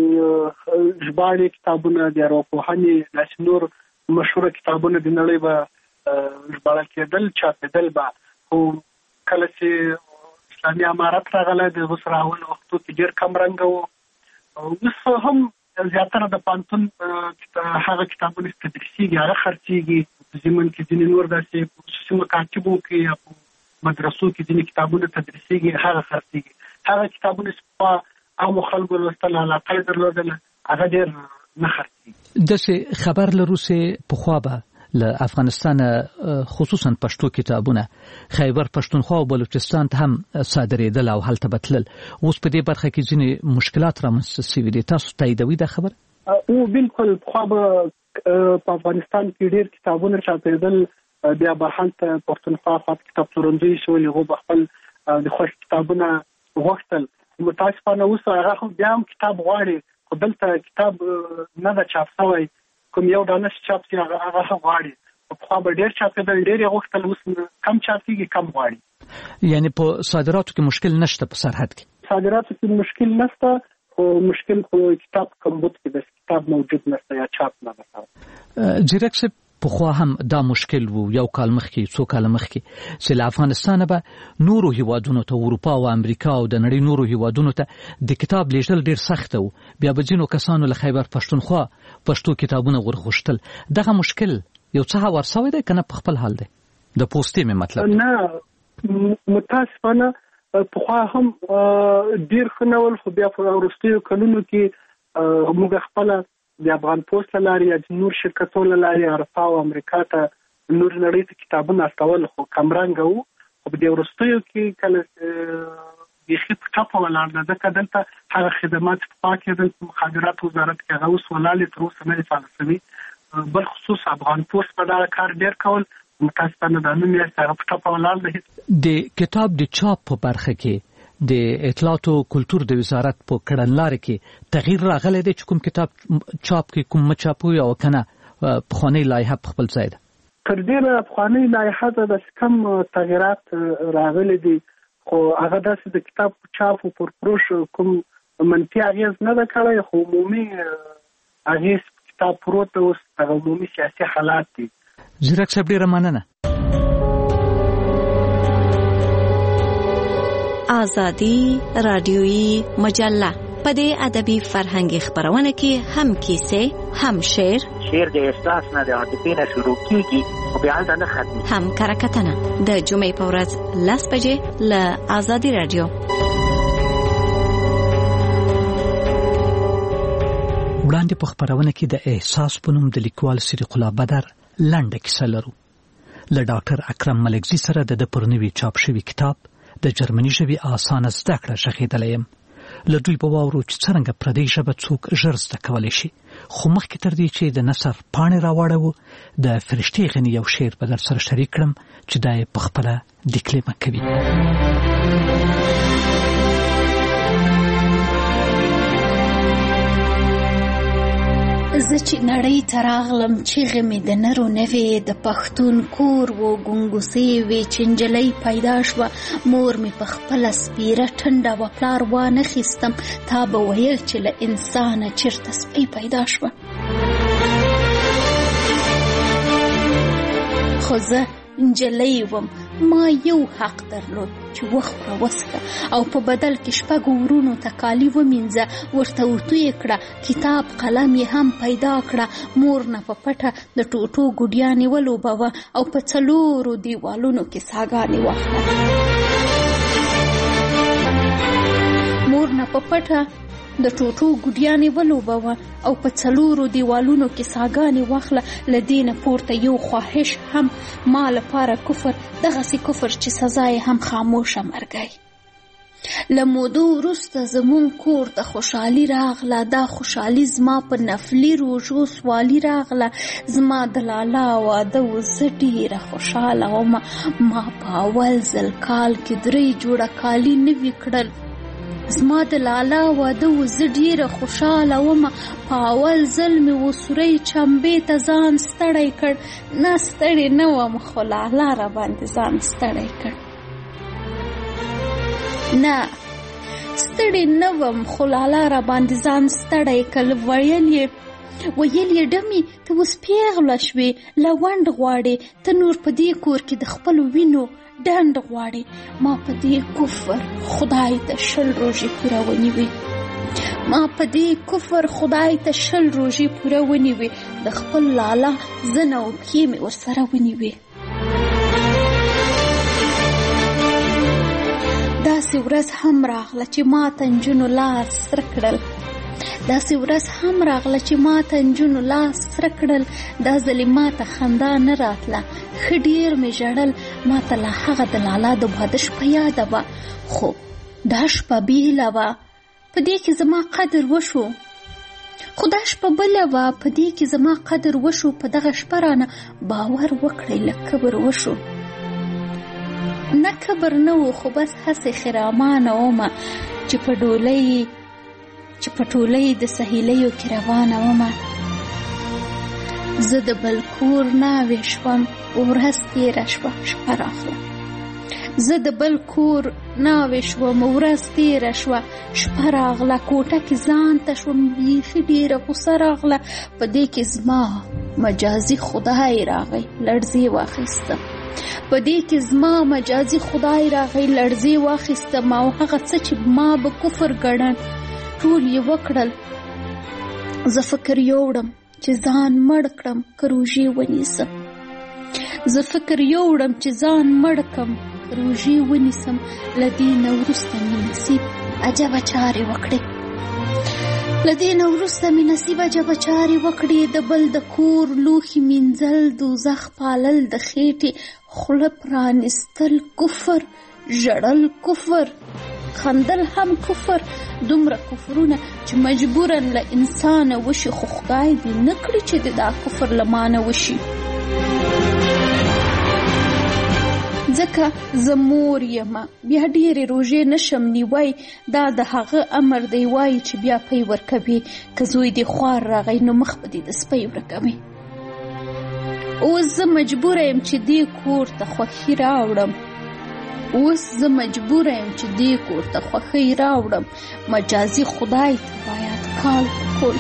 ژباړې کتابونه د ارواپوهنې داسې نور مشهوره کتابونه د نړۍ به ژباړل کېدل، چاپېدل به. خو کله چې اسلامي امارت راغلی د اوس راولو وختو کې ډېر کم رنګه وو. اوس هم زیاتره د پانتون هغه کتابونه چې تدریسېږي هغه خرڅېږي. په ضمن کې ځینې نور داسې خصوصي مکاتبو کې یا په مدرسو کې ځینې کتابونه تدریسېږي هغه خرڅېږي. هغه کتابونه چې په عامو خلکو لوستل علاقه یې درلودله هغه ډېر نه خرڅېږي. داسې خبر لرو چې پخوا به له افغانستان خصوصا پښتو کتابونه خیبر پښتونخوا او بلوچستان ته هم صادرېدل او هلته به تلل. اوس په دې برخه کې ځینې مشکلات رامنځته شوي دي، تاسو تاییدوي دا خبره؟ او بالکل پخوا به په افغانستان کې ډېر کتابونه چاپېدل، بیا به هلته پښتونخوا خواته کتاب پلورنځي شول، هغوی به خپل د خوښ کتابونه غوښتل. متاسفانه اوس هغه هم بیا هم کتاب غواړي، خو دلته کتاب نه ده چاپ شوی، کوم یو دانه چاپ چې هغه هغه غواړي. پخوا به ډېر چاپېدل، ډېر یې غوښتل، اوس کم چاپېږي، کم غواړي. یعنی په صادراتو کې مشکل نشته؟ په سرحد کې صادراتو کې مشکل نشته، خو مشکل خو کتاب کمبود کې د کتاب موجود نشته یا چاپ نه ده. زیرک صاحب پخوا هم دا مشکل وو، یو کال مخکې څو کال مخکې چې له افغانستانه به نورو هیوادونو ته، اروپا او امریکا او د نړۍ نورو هیوادونو ته د کتاب لیږدل ډېر سخت وو. بیا به ځینو کسانو له خیبر پښتونخوا پښتو کتابونه ورغوښتل. دغه مشکل یو څه هوار شوی دی که نه په خپل حال دی؟ د پوستې مې مطلب نه، متاسفانه پخوا هم ډېر ښه نه ول، خو بیا په وروستیو کلونو کې موږ خپله د افغان پوسټ له لارې یا نور شرکتونو له لارې اروپا او امریکا ته نور نړۍ ته کتابونه استول، خو کمرنګه وو. خو په دې وروستیو کې کله بیخي په ټپه ولاړ ده، ځکه دلته هغه خدمات په پا کېدل په مخابرات وزارت کې هغه اوس ولاړې تر اوسه نه دي فعاله شوي. بالخصوص افغان پوسټ په دغه کار ډېر کول، متاسفانه دا نوم یې هغه په ټپه ولاړ ده. د کتاب د چاپ په برخه کې د اطلاعات او کلتور د وزارت په کړنلارې کې تغییر راغلی دی چې کوم کتاب چاپ کې کوم مچاپوي او کنه پخوانۍ لایحه په خپل ځای ده؟ تر ډېره پخوانۍ لایحه ته د کم تغییرات راغلي دي، خو هغه داسې د کتاب چاپ او پرپروش کوم منفي اغېز نه ده کړی، خو عمومي اغېز کتاب پروت ده. اوس هغه عمومي سیاسي حالات دي. زیرک صاحب ډېره مننه. آزادی رادیویی مجله په دې ادبي فرهنګي خبرونه کې هم کیسې، هم شعر، شعر د احساس نه د عاطفې نه شروع کیږي او بیا هلته نه ختمي، هم کرکټنه د جمعې په ورځ لس بجې له آزادي رادیو. وړاندې په خبرونه کې د احساس په نوم د لیکوال سریق الله بدر لنډه کیسه لرو. له ډاکټر اکرم ملکزي سره د پر نوي چاپ شوي کتاب د جرمني ژبې اسانه زده کړه شخېدلی یم. له دوی به واورو چې څرنګه پردۍ ژبه څوک ژر زده کولی شي. خو مخکې تر دې چې د نثر پاڼې راواړوو، د فرشتې غني یو شعر به در سره شریک کړم چې دا یې پخپله ډیکلیمه کوي. زه چې نړۍ ته راغلم چیغې مې د نرو نوې د پښتون کور و ګونګوسې وې چې نجلۍ پیدا شوه مور مې په خپله سپیره ټنډه وه پلار وانخیستم تا به ویل چې له انسانه چېرته سپۍ پیدا شوه خو زه نجلۍ وم ما یو حق درلود چې وخوره وڅښه او په بدل کې شپږو ورونو ته کالي ومینځه ورته ورتو یې کړه کتاب قلم یې هم پیدا کړه مور نه په پټه د ټوټو ګوډیانې ولوبوه او په څلورو دیوالونو کې ساګانې واخله مور نه په پټه د ټوټو ګوډیانې ولوبوه او په څلورو دیوالونو کې ساګانې واخله له دې نه پورته یو خواهش هم ما لپاره کفر دغسې کفر چې سزا یې هم خاموشه مرګی له مودو وروسته زمونږ کور ته خوشحالي راغله دا خوشحالي زما په نفلي روژو سوالي راغله زما د لالا واده و زه ډېره خوشحاله ومه ما په اول ځل کال کې درې جوړه کالي نوي کړل زما د لالا واده و زه ډېره خوشحاله ومه په اول ځل مې وسورۍ چمبې ته ځان ستړی کړ نه ستړې نه وم خو لالا را باندې ځان ستړی کړ نه ستړې نه وم خو لالا را باندې ځان ستړی کړ ویل یې ویل یې ډمې ته اوس پیغله شوې لونډ غواړې ته نور په دې کور کې د خپلو وینو ډنډ غواړي ما په دې کفر خدای ته شل روژې پوره ونیوې ما په دې کفر خدای ته شل روژې پوره ونیوې د خپل لالا زنه او پښې مې ورسره ونیوې داسې ورځ هم راغله چې ما ته نجونو لاس سره کړل داسې ورځ هم راغله چې ما ته نجونو لاس سره کړل دا ځلې ما ته خندا نه راتله ښه ډېر مې ژړل ما ته لا هغه د لالا د واده شپه یاده وه خو دا شپه بېله وه په دې کې زما قدر وشو خو دا شپه بله وه په دې کې زما قدر وشو په دغه شپه رانه باور وکړئ له کبر وشو نه کبر نه و خو بس هسې خرامانه ومه چې په ډولۍ چې په ټولۍ د سهیلیو کې روانه ومه زه د بل کور ناوې شوم ورځ تېره شوه شپه راغله زه د بل کور ناوې شوم ورځ تېره شوه شپه راغله کوټه کې ځان ته شوم بیخي ډېره غوسه راغله په دې کې زما مجازي خدای راغی لړزې واخیستم په دې کې زما مجازي خدای راغی لړزې واخیستم او هغه څه چې ما به کفر ګڼل ټول یې وکړل زه فکر یوړم چې ځان مړ کړم که روژې ونیسم زه فکر یوړم چې ځان مړ کړم که روژې ونیسم له دې نه وروسته مې نصیب عجبه چارې وکړې له دې نه وروسته مې نصیب عجبه چارې وکړې د بل د کور لوښي مینځل دوزخ پالل د خېټې خوله پرانیستل کفر ژړل کفر خندل هم کفر دومره کفرونه چې مجبورا له انسانه وشي خو خدای دې نه کړي چې د دا کفر له مانه وشي ځکه زه مور یمه بیا ډېرې روژې نشم نیوی دا د هغه امر دی وایي چې بیا پی ورکوي که زوی دې خوار راغی نو مخ به دې د سپی ورکوي اوس زه مجبوره یم چې دې کور ته خوښي راوړم اوس زه مجبوره یم چې دې کور ته خوښۍ راوړم مجازي خدای ته باید کال کول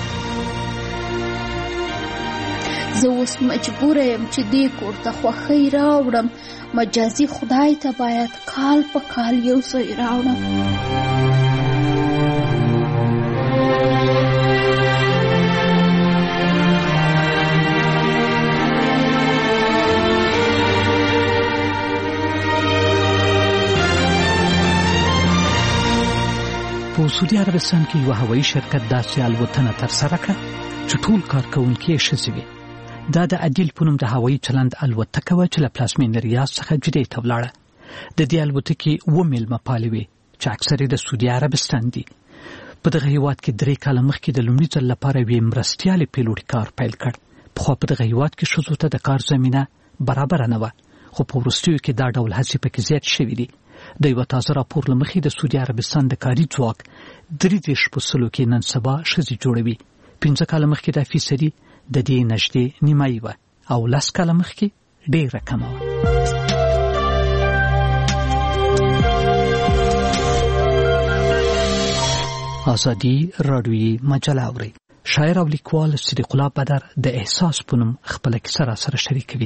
زه اوس مجبوره یم چې دې کور ته خوښۍ راوړم مجازي خدای ته باید کال په کال یو ځای راوړم په سعودي عربستان کې یو هوایي شرکت داسې الوتنه ترسره کړه چې ټول کارکونکي یې ښځې وې. دا د عدیل په نوم د هوایي چلند الوتکه وه چې له پلازمینې ریاض څخه جدې ته ولاړه. د دې الوتکې اووه میلمه پالې وې چې اکثر یې د سعودي عربستان دي. په دغه هیواد کې درې کاله مخکې د لومړي ځل لپاره یوې مرستیالې پیلوټي کار پیل کړ. پخوا په دغه هیواد کې ښځو ته د کار زمینه برابره نه وه، خو په وروستیو کې دا ډول هڅې پکې زیات شوي دي. د یوه تازه راپور له مخې د سعودي عربستان د کاري ځواک درې دېرش په سلو کې نن سبا ښځې جوړوي. پنځه کاله مخکې دا فیصدي د دې نږدې نیمایي وه او لس کاله مخکې ډېره کمه وه. آزادي راډیویي مجله اورئ. شاعر او لیکوال صدیق الله بدر د احساس په نوم خپله کیسه راسره شریکوي.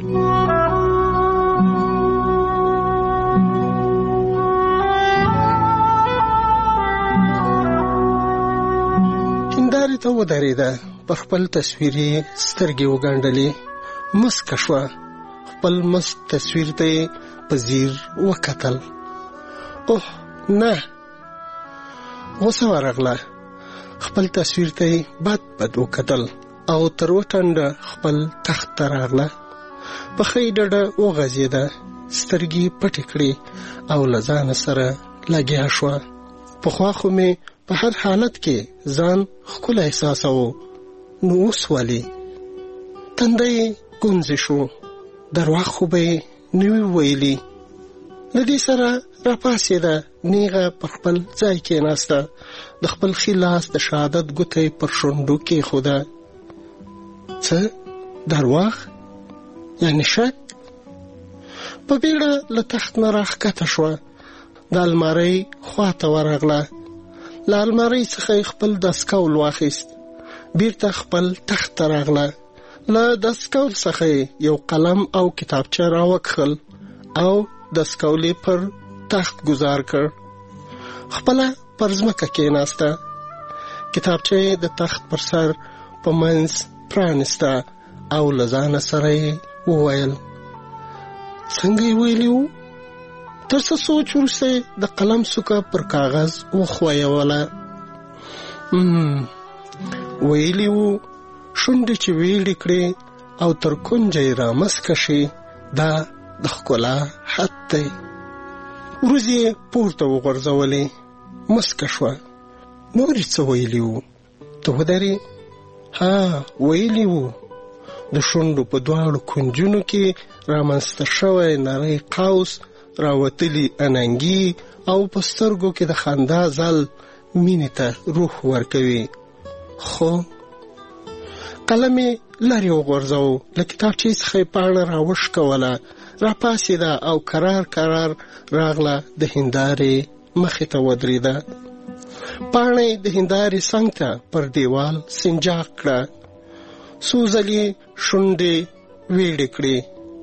هندارې ته ودرېده، پر خپل تصویر یې سترګې وګنډلې، مسکه شوه، خپل مست تصویر ته یې په ځیر وکتل. اوه نه، غوسه ورغله، خپل تصویر ته یې بد بد وکتل او تر وټنډه خپل تخت ته راغله. په ښۍ ډډه وغځېده، سترګې پټې کړې او له ځانه سره لګیا شوه. پخوا خو مې په هر حالت کې ځان ښکلی احساسوو، نو اوس ولې؟ تنده یې ګونځې شو، درواغ خو به یې نه وي ویلي. له دې سره راپاڅېده، نیغه پر خپل ځای کېناسته، د خپل ښي لاس د شهادت ګوته پر شونډو کېښوده. څه درواغ؟ یعنې شک؟ په بیړه له تخت نه راښکته شوه، د المارۍ خواته ورغله، له المارۍ څخه خپل دستکول واخیست، بیرته خپل تخت ته راغله، له دستکول څخه یو قلم او کتابچه راوکښل او دستکول پر تخت گذار کړ. خپله پر ځمکه کېناسته، کتابچه د تخت پر سر په منځ پرانسته او له ځانه سره یې وویل. څنګه یې ویلي وو؟ تر څه سوچ وروسته د قلم څوکه پر کاغذ وښویوله. ویلي وو شونډې چې ویلې کړې او تر کونجه یې رامسکه شي، دا د ښکلا حد دی. وروځې یې پورته وغورځولې، مسکه شوه. نور یې څه ویلي وو؟ ته ودرې؟ ها، ویلي وو د شونډو په دواړو کنجونو کې رامنځته شوی نری قوس، راوتلی اننګي او په سترګو کې د خندا ځل مینې ته روح ورکوي. خو قلم یې لرې وغورځو، له کتابچې څخه یې پاڼه راوشکوله، راپاڅېده او کرار کرار راغله د هندارې مخې ته ودرېده. پاڼه یې د هندارې څنګ ته پر دیوال سنجاق کړه، څو ځلې شونډې ویړې کړې.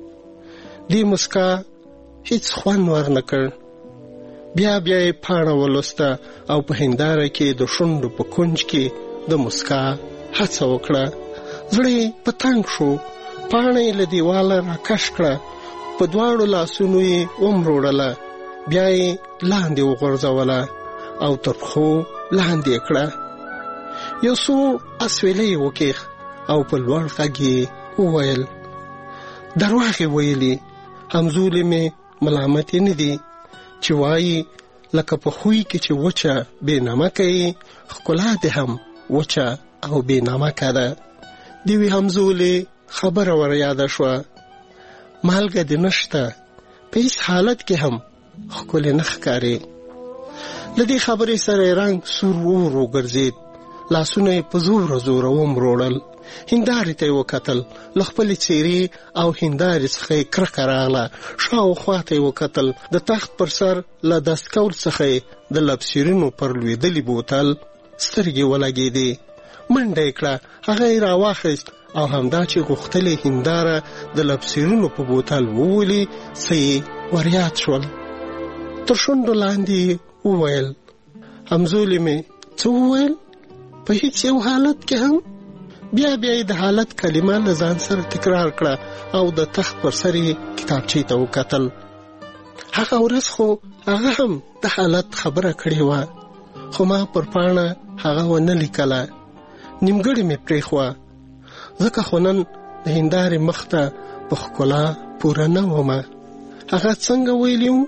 دې مسکا هیڅ خوند ورنه کړ. بیا بیا یې پاڼه ولوسته او په هنداره کې د شونډو په کنج کې د مسکا هڅه وکړه. زړه یې په تنګ شو، پاڼه یې له دیواله راکش کړه، په دواړو لاسونو یې ومروړله، بیا یې لاندې وغورځوله او تر پښو لاندې کړه. یو څو اسویلې یې وکیښ او په لوړ غږ یې وویل. درواغ یې ویلي، همزولې مې ملامتې نه دي چې وایي لکه په خوی کې چې وچه بې نمکه یې، ښکلا دې هم وچه او بې نمکه ده. د وی همزولې خبره ور یاده شوه. مالګه دې نشته، په هیڅ حالت کې هم ښکلې نه ښکارې. له دې خبرې سره یې رنګ سور ور وګرځېد، لاسونه یې په زوره زوره ومروړل. هندارې ته یې وکتل، له خپلې څېرې او هندارې څخه یې کرکه راغله. شاوخوا ته یې وکتل، د تخت پر سر له دستکول څخه یې د لبسیرینو پر لوېدلي بوتل سترګې ولګېدې. منډه یې کړه، هغه یې راواخیست او همدا چې غوښتلې هنداره د لبسیرینو په بوتل وولي، څه یې وریاد شول. تر شونډو لاندې یې وویل. همزولې مې څه وویل؟ په هیڅ یو حالت کې هم؟ بیا بیا یې د حالت کلمه له ځان سره تکرار کړه او د تخت پر سر یې کتابچې ته وکتل. هغه ورځ خو هغه هم د حالت خبره کړې وه، خو ما پر پاڼه هغه ونه لیکله، نیمګړې مې پرېښوه، ځکه خو نن د هندارې مخ ته په ښکلا پوره نه ومه. هغه څنګه ویلي وو؟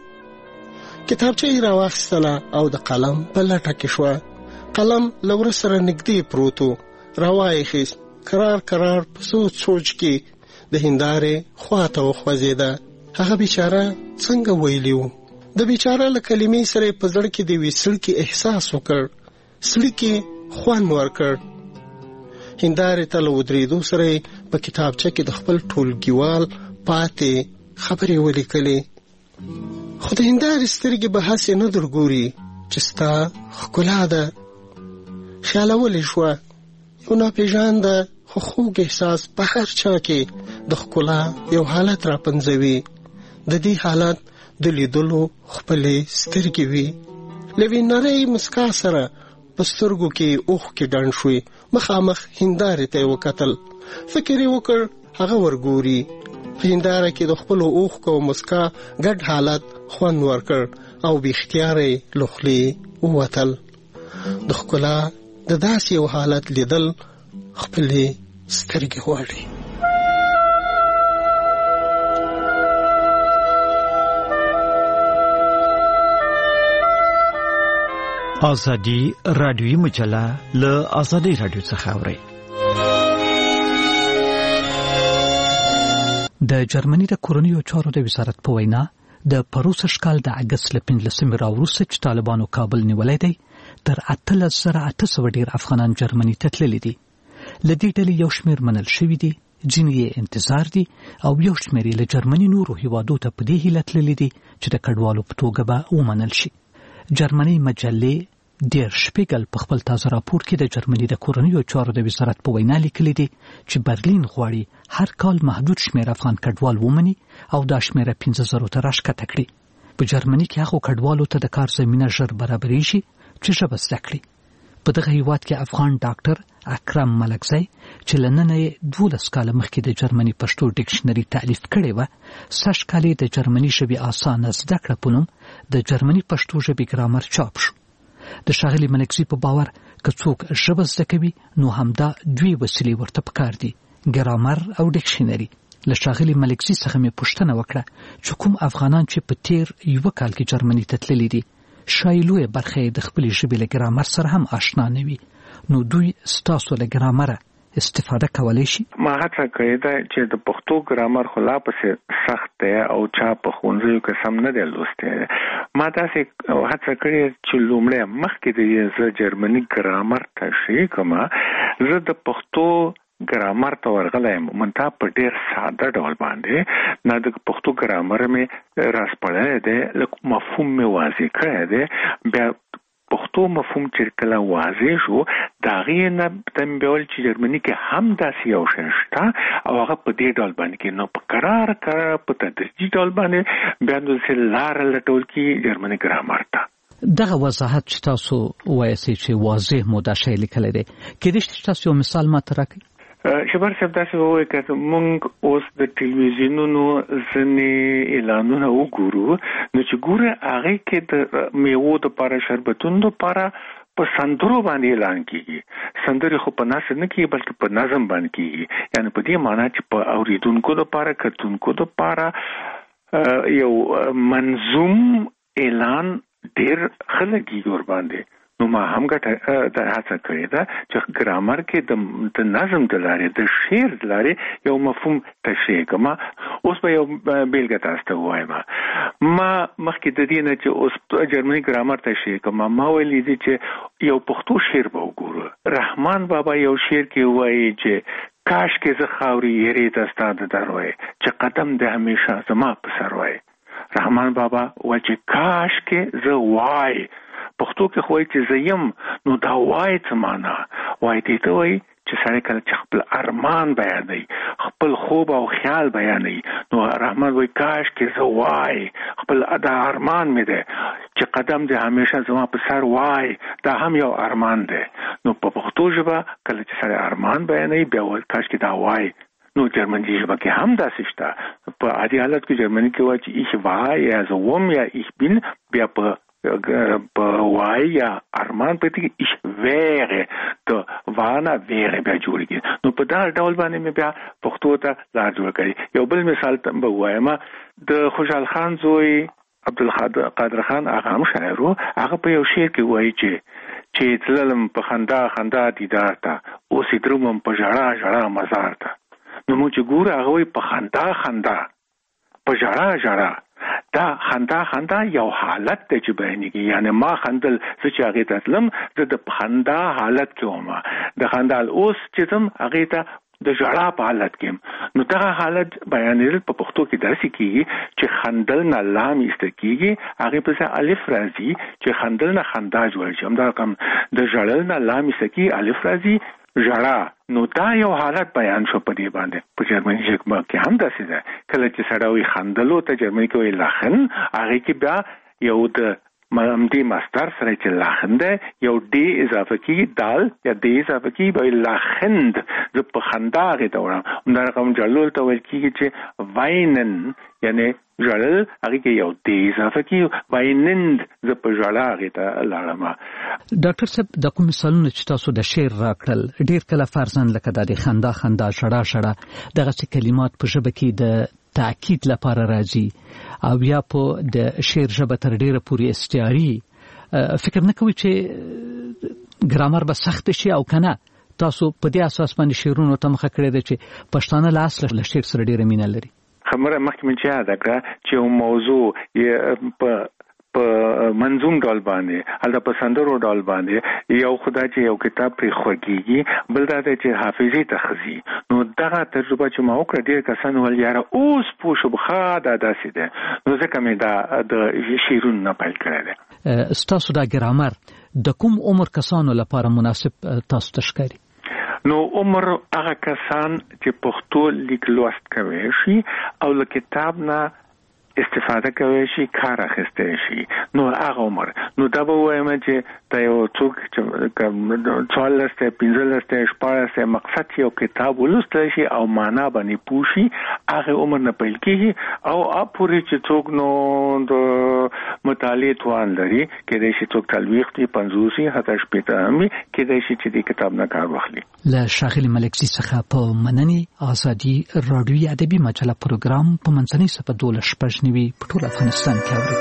کتابچه یې راواخیستله او د قلم په لټه کې شوه. قلم له وره سره نږدې پروت و، راوایخیست، کرار کرار په سوچ سوچ کې د هندارې خواته وخوځېده. هغه بیچاره څنګه ویلي وو؟ د بیچاره له کلمې سره په زړه کې د یوې سړکې احساس وکړ، سړکې خوند ورکړ. هندارې ته له ودرېدو سره په کتابچه کې د خپل ټولګیوال پاتې خبرې ولیکلې. خو د هندارې سترګې به هسې نه درګوري چې ستا ښکلا ده. خیالولی شوه یو ناپېژانده خو خوږ احساس په هر چا کې د ښکلا یو حالت راپنځوي. د دې حالت د لیدلو خپلې سترګې وي. له یوې نرۍ مسکا سره په سترګو کې اوښکې ډنډ شوې. مخامخ هندارې ته یې وکتل. فکر یې وکړ هغه ورګوري. په هنداره کې د خپلو اوښکو او مسکا ګډ حالت خوند ورکړ او بې اختیاره یې له خولې ووتل. د ښکلا د داسې یو حالت لیدل خپلې سترګې غواړي. ازادي رادیوي مجله له ازادي رادیو څخه اوري. د جرمني د کورنیو چارو د وزارت په وینا د پروسږ کال د اگست له پنځلسمې راوروسته چې طالبانو کابل نیولی دی تر اتلس زره اته سوه ډیر افغانان جرمني ته تللي دي. له دې ډلې یو شمېر منل شوي دي، ځینې یې انتظار دي او یو شمېر یې له جرمني نورو هیوادو ته په دې هیله تللي دي چې د کډوالو په توګه به ومنل شي. جرمني مجلې ډیر شپیګل په خپل تازه راپور کې د جرمني د کورنیو چارو د وزارت په وینا لیکلي دي چې برلین غواړي هر کال محدود شمېر افغان کډوال ومني او دا شمېره پنځه زرو ته راښکته کړي. په جرمني کې هغو کډوالو ته د کار زمینه ژر برابرېږي چې ژبه زده کړي. په دغه هیواد کې افغان ډاکټر اکرم ملکزی چې له نن یې دولس کاله مخکې د جرمني پښتو ډکشنري تألیف کړې وه، سږ کال یې د جرمني ژبې اسانه زده کړه په نوم د جرمني پښتو ژبې ګرامر چاپ شو. د ښاغلي ملکزي په باور که څوک ژبه زده کوي نو همدا دوی وسیلې ورته پکار دي، ګرامر او ډکشنري. له ښاغلي ملکزي څخه مې پوښتنه وکړه چې کوم افغانان چې په تیر یوه کال کې جرمني ته تللي دي شاید لویه برخه یې د خپلې ژبې له ګرامر سره هم آشنا نه وي، نو دوی ستاسو له ګرامره استفاده کولی شي؟ ما هڅه کړې ده چې د پښتو ګرامر خو لا پسې سخت دی او چا په ښوونځیو کې سم نه دی لوستی. ما داسې هڅه کړې چې لومړی مخکې د زه جرمني ګرامر تشریح کوم، زه د پښتو ګرامر ته ورغلی یم منتها په ډېر ساده ډول باندې. نه د پښتو ګرامر مې راسپړلی دی، لکه مفهوم مې واضح کړی دی. بیا پښتو مفهوم چې کله واضح شو د هغې نه ته مې بیا ویل چې جرمني کې هم داسې یو شی شته او هغه په دې ډول باندې کې نو په کرار کرار په تدریجي ډول باندې بیا نو داسې لاره لټول کېږي جرمني ګرامر ته. دغه وضاحت چې تاسو وایاستئ چې واضح مو دا شی لیکلی دی، کېدای شي چې تاسو یو مثال ماته راکړئ؟ شبر صاحب داسې ووایي که موږ اوس د ټلویزیونونو ځینې اعلانونه وګورو نو چې ګوره هغې کې د میوو دپاره شربتونو دپاره په سندرو باندې اعلان کېږي. سندرې خو په نثر نه کېږي بلکې په نظم باندې کېږي، یعنې په دې معنا چې په اورېدونکو دپاره کتونکو دپاره یو منظوم اعلان ډېر ښه لګېږي ورباندې. نو ما هم ګټه د هڅه کړې ده چې ګرامر کې د نظم د لارې د شعر د لارې یو مفهوم تشریح کړم. اوس به یو بیلګه تاسو ته ووایم. ما مخکې د دې نه چې اوس جرمني ګرامر تشریح کړم ما ویلي دي چې یو پښتو شعر به وګورو. رحمان بابا یو شعر کې وایي چې کاش کې زه خاورې یېرې ته ستا د در وای چې قدم دې همیشه زما په سر وای. رحمان بابا وایي چې کاش کې زه وای پښتو کې خو چې زیم نو دا وای څه معنا وای دې ته وای چې سړی کله چې خپل ارمان بیانوي خپل خوب او خیال بیانوي نو رحمان وای کاش کې زه وای خپل دا ارمان مې ده چې قدم دې همیشه زما په سر وای دا هم یو ارمان ده. نو په پښتو ژبه کله چې سړی ارمان بیانوي بیا وای کاش کې دا وای. نو جرمني ژبه کې هم داسې شته. په عادي حالت کې جرمني کې وای چې ich war یا زه وم یا ich bin بیا په په وای یا ارمان پته کې ich wäre ته وانا wäre بیا جوړیږي. نو په دا ډول باندې مې بیا پښتو ته لار جوړ کړی. یو بل مثال ته به وایم د خوشحال خان زوی عبدالقادر خان هغه هم شاعر و. هغه په یو شعر کې وایي چې چې تللم په خندا خندا دیدار ته اوس درومم په ژړا ژړا مزار ته. نو مو چې ګوره هغه وایي په خندا خندا په ژړا ژړا دا خندا خندا یو حالت ته چې بیانېږي، یعنی ما خندل زه چې هغې ته تلم زه د خندا حالت کې وم، د خندا اوس چې ځم هغې ته د ژړا په حالت کې. نو دغه حالت بیانېدل په پښتو کې داسې کېږي چې خندل نه لام ایسته کېږي، هغې پسې الف راځي چې خندل نه خندا جوړ شي، همدا رقم د ژړل نه لام ایسته کېږي الف راځي ژړا. نو دا یو حالت بیان شو په دې باندې. په جرمني ژبه کې هم داسې ده، کله چې سړی وایي خندلو ته جرمني کې وایي لاخن، هغې کې بیا یو د مدی ماستر سره چې لاخند یو ډی اضافه کی دال یا ډی اضافه کی به لاخند ز په خندا غته وړم. دا رقم جلول ته ویل کیږي چې واینن یعنی جلل هغه کې یو ډی اضافه کی واینند ز په جلا غته لاړم. ډاکټر صاحب د کوم مثالونه چې تاسو د شعر راکړل ډیر کله فرضاً لکه د خندا خندا شړا شړا دغه کلمات په ژبه کې د تاکید لپاره راځي او یا په د شعر ژبه تر ډیره پورې استعاری. فکر نه کوي چې ګرامر به سخت شي او کنه تاسو په دې اساس باندې شعرونو ته مخه کړی دی چې پښتانه لاس له شعر سره ډیره مینه لري؟ خبره مخکې من چې یاد کړه چې یو موضوع په په منظوم ډول باندې هلته په سندرو ډول باندې یو خدای چې یو کتاب پرې خوږیږي، بل دا چې حافظې ته خزي. نو دغه تجربه چې ما وکړه ډېر کسان ول یاره اوس پوه شو بخا دا داسې ده، نو ځکه مې دا د شعرونو نه پیل کړی دی. ستاسو دا ګرامر د کوم عمر کسانو لپاره مناسب تاسو ته ښکاري؟ نو عمر هغه کسان چې پښتو لیک لوست کوي شي او له کتاب نه استفاده کوي شي کار اخیسته شي، نو هغه عمر. نو دا به وایم چې دا یو څوک چې څوال لسته پنځه لسته شپږ مقصد یو کتاب ولوستل شي او معنا باندې پوښي، هغه عمر نه پیل کیږي او اپوري چې څوک نو د مطالعه توان لري کېدای شي څوک تلويخ دي پنځوسي حتی شپږ هم کېدای شي چې د کتاب نه کار واخلي. له شاغلي ملکزي څخه په مننې ازادي رادیوي ادبي مجله پروګرام په منځنۍ سپه دوله شپږ نوي په ټول افغانستان کې اوري.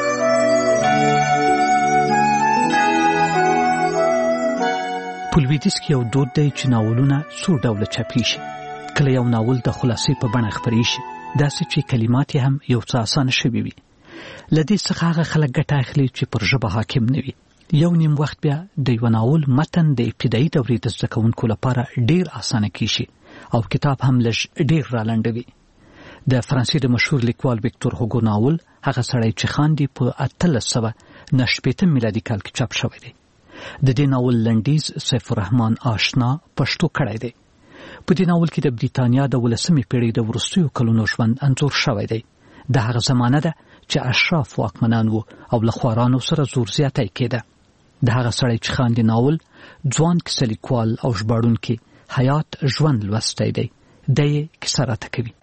په لویدیځ کې یو دود دی چې ناولونه څو ډوله چاپي شي. کله یو ناول د خلاصې په بڼه خپرې شي، داسې چې کلمات هم یو څه اسانه شوي وي. له دې څخه هغه خلک ګټه اخلي چې پر ژبه حاکم نه وي. یو نیم وخت بیا د یو ناول متن د ابتدایي دورې د زده کوونکو لپاره ډیر اسانه کیږي او کتاب هم لږ ډیر رالنډوي. د فرانسې د مشهور لیکوال ویکتور هوګو ناول هغه سړی چې خاندي په اتلس سوه نهه شپېتم میلادي کال کې چاپ شوی دی. د دې ناول لنډیز سیف الرحمن آشنا پښتو کړی دی. په دې ناول کې د بریتانیا د ولسمې پیړۍ د وروستیو کلونو ژوند انځور شوی دی. د هغه زمانه ده چې اشراف واکمنان وو او له خوارانو سره زور زیاتی کېده. د هغه سړی چې خاندي ناول ځوان کیسه لیکوال او ژباړونکي حیات ژوند لوستی دی. د یې کیسه راته کوي.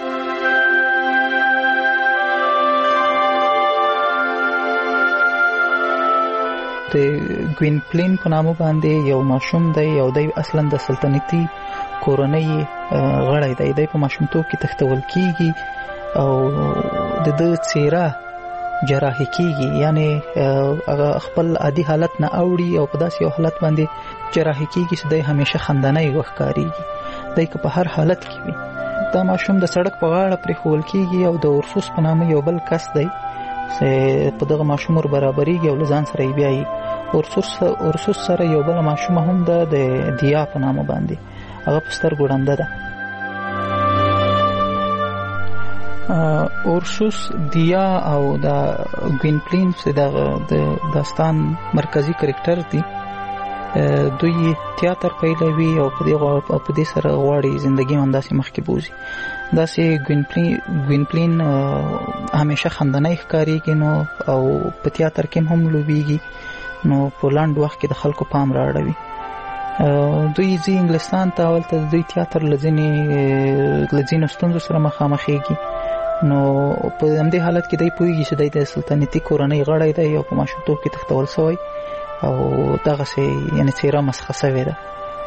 د ګوینپلین په نامه باندې یو ماشوم دی، یو دی اصلا د سلطنتي کورنۍ غړی دی. دی په ماشومتوب کې تښتول کیږي او د ده څیره جراحي کیږي، یعنی هغه خپل عادي حالت نه اوړي او په داسې یو حالت باندې جراحي کیږي چې دی همیشه خندنی وښکارېږي. دی که په هر حالت کې وي. دا ماشوم د سړک په غاړه پرېښول کیږي او د ورسوس په نامه یو بل کس دی چې په دغه ماشوم ور برابرېږي او له ځان سره یې بیایي. ورسوس سره یو بل ماشوم هم ده د دیا په نامه باندې، هغه په سترګو ړنده ده. اورسوس، دیا او د ګوینپلین چې د داستان مرکزی کرکټر دي، دوی تیاتر پیلوي او په دې سره غواړي زندگی همداسې مخکې بوزي. داسې ګوینپلین ګوینپلین همیشه خندنی ښکارېږي نو او په تیاتر کې هم لوبېږي، نو په لنډ وخت کې د خلکو پام رااړوي. دوی ځي انګلستان ته، هلته د دوی تیاتر له ځینو ستونزو سره مخامخېږي. نو په همدې حالت کې دی پوهېږي چې دی د سلطنتي کورنۍ غړی دی او په ماشومتوب کې تښتول سوی او دغسې یعنې څېره مسخه سوې ده.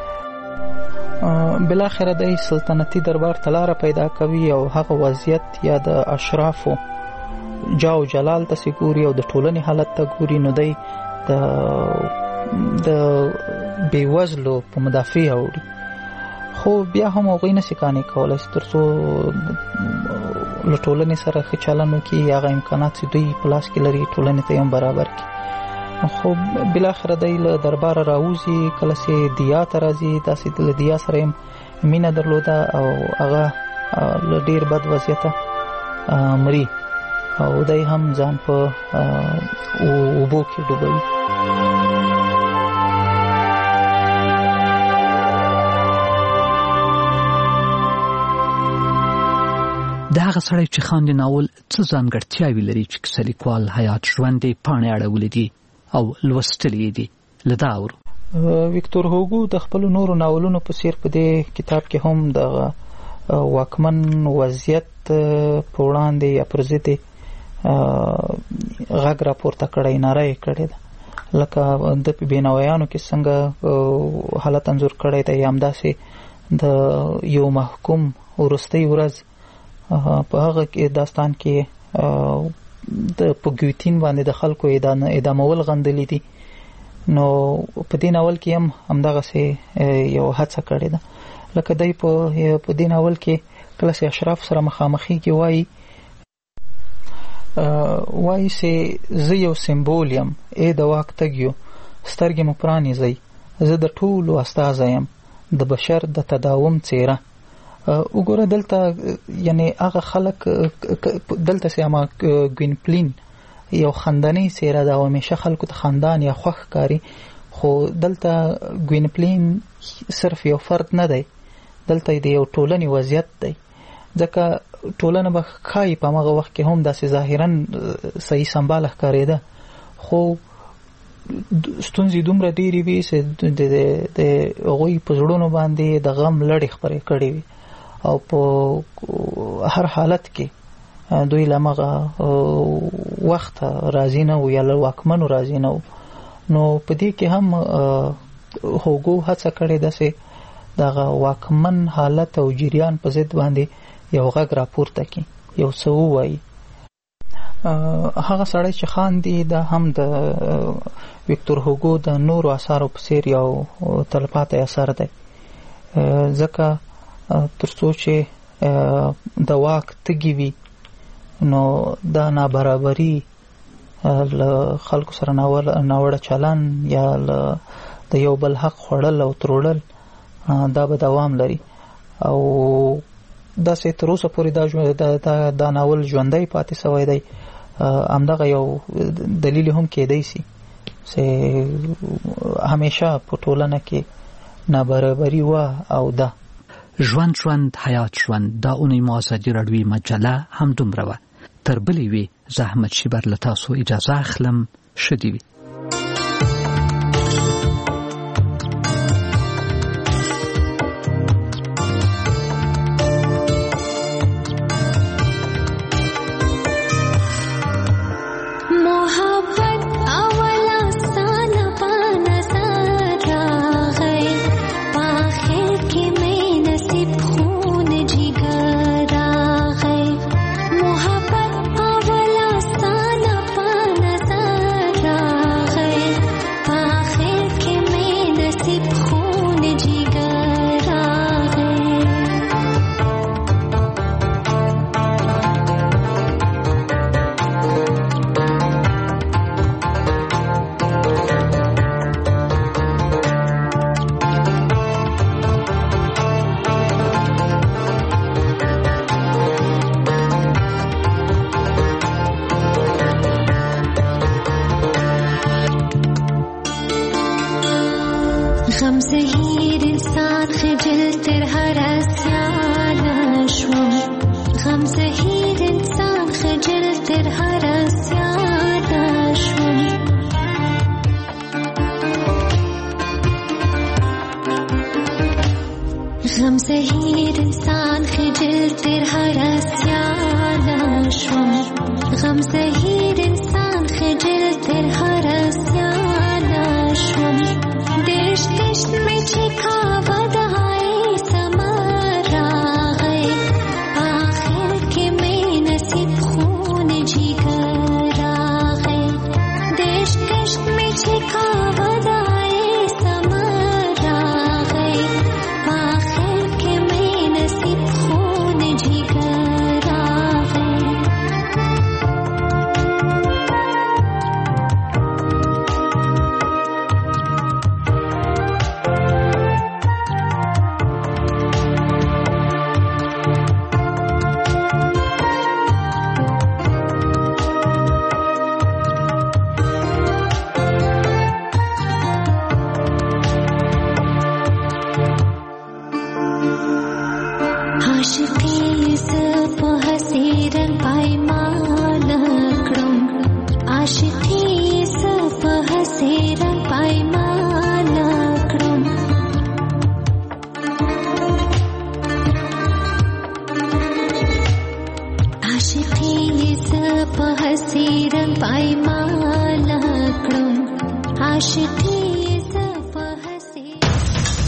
بالاخره دی سلطنتي دربار ته لاره پیدا کوي او هغه وضعیت یا د اشرافو جاو جلال ته ګوري او د ټولنې حالت ته ګوري. نو دی د بېوزلو په مدافع اوړي، خو بیا هم هغوی نسي قانع کولی تر څو له ټولنې سره ښه چلند وکړي، هغه امکانات چې دوی په لاس کې لري ټولنې ته یې برابر کړي. خو بالاخره دی له درباره راوځي، کله چې دیا ته راځي، داسې له دیا سره یې مینه درلوده او هغه له ډېر بد وضعیته مري او دی هم ځان په اوبو کې ډوبوي. د هغه سړی چې خاندي ناول څه ځانګړتیاوې لري چې کیسه لیکوال حیات ژوند یې پاڼې اړولې دي او لوستلې دي؟ له دا اورو. ویکتور هوګو د خپلو نورو ناولونو په څیر په دې کتاب کې هم د واکمن وضعیت په وړاندې یا پر ضد غږ راپورته کړی، ناره یې کړې ده، لکه د بینوایانو کې څنګه حالت انځور کړی دی، یا همداسې د یو محکوم وروستۍ ورځ په هغه کې داستان کې د په ګیوتین باندې د خلکو اعدامول غندلې دي. نو په دې ناول کې هم همدغسې یو هڅه کړې ده، لکه دی په په دې ناول کې کله چې اشراف سره مخامخېږي وایي وایي چې زه یو سمبول یم، ای د واک تږیو سترګې مو پرانیزئ، زه د ټولو استازی یم، د بشر د تداوم څیره. وګوره دلته یعنی هغه خلک دلته چې اما ګوینپلین یو خندنۍ څیره ده او همیشه خلکو ته خندان یا خوښ ښکاري، خو دلته ګوینپلین صرف یو فرد نه دی، دلته د یو ټولنې وضعیت دی، ځکه ټولنه به ښایي په هماغه وخت کې هم داسې ظاهرا صحیح سنباله ښکارېده، خو ستونزې دومره ډېرې وي چې د هغوی په زړونو باندې د غم لړې خپرې کړې وي او په هر حالت کې دوی له هماغه وخت راضي نه وو یا له واکمنو راضي نه وو. نو په دې کې هم هوګو هڅه کړې ده چې دغه واکمن حالت او جریان په ضد باندې یو غږ راپورته کړي، یو څه ووایي. هغه سړی چې خاندي دا هم د ویکتور هوګو د نورو اثارو په څیر یو تلپاتې اثر دی، ځکه تر څو چې د واک تږي وي نو دا نابرابري له خلکو سره ناوړه چلن یا د یو بل حق خوړل او تروړل دا به دوام لري او داسې تر اوسه پورې دا دا ناول ژوندی پاتې سوی دی. همدغه یو دلیل هم کېدی سي چې همیشه په ټولنه کې نابرابري وه او ده. ژوند ژوند حیات ژوند دا اونۍ مو ازادي راډیوي مجله همدومره وه. تر بلې وي زه احمد شیبر له تاسو اجازه اخلم. ښه دې وي. में छिका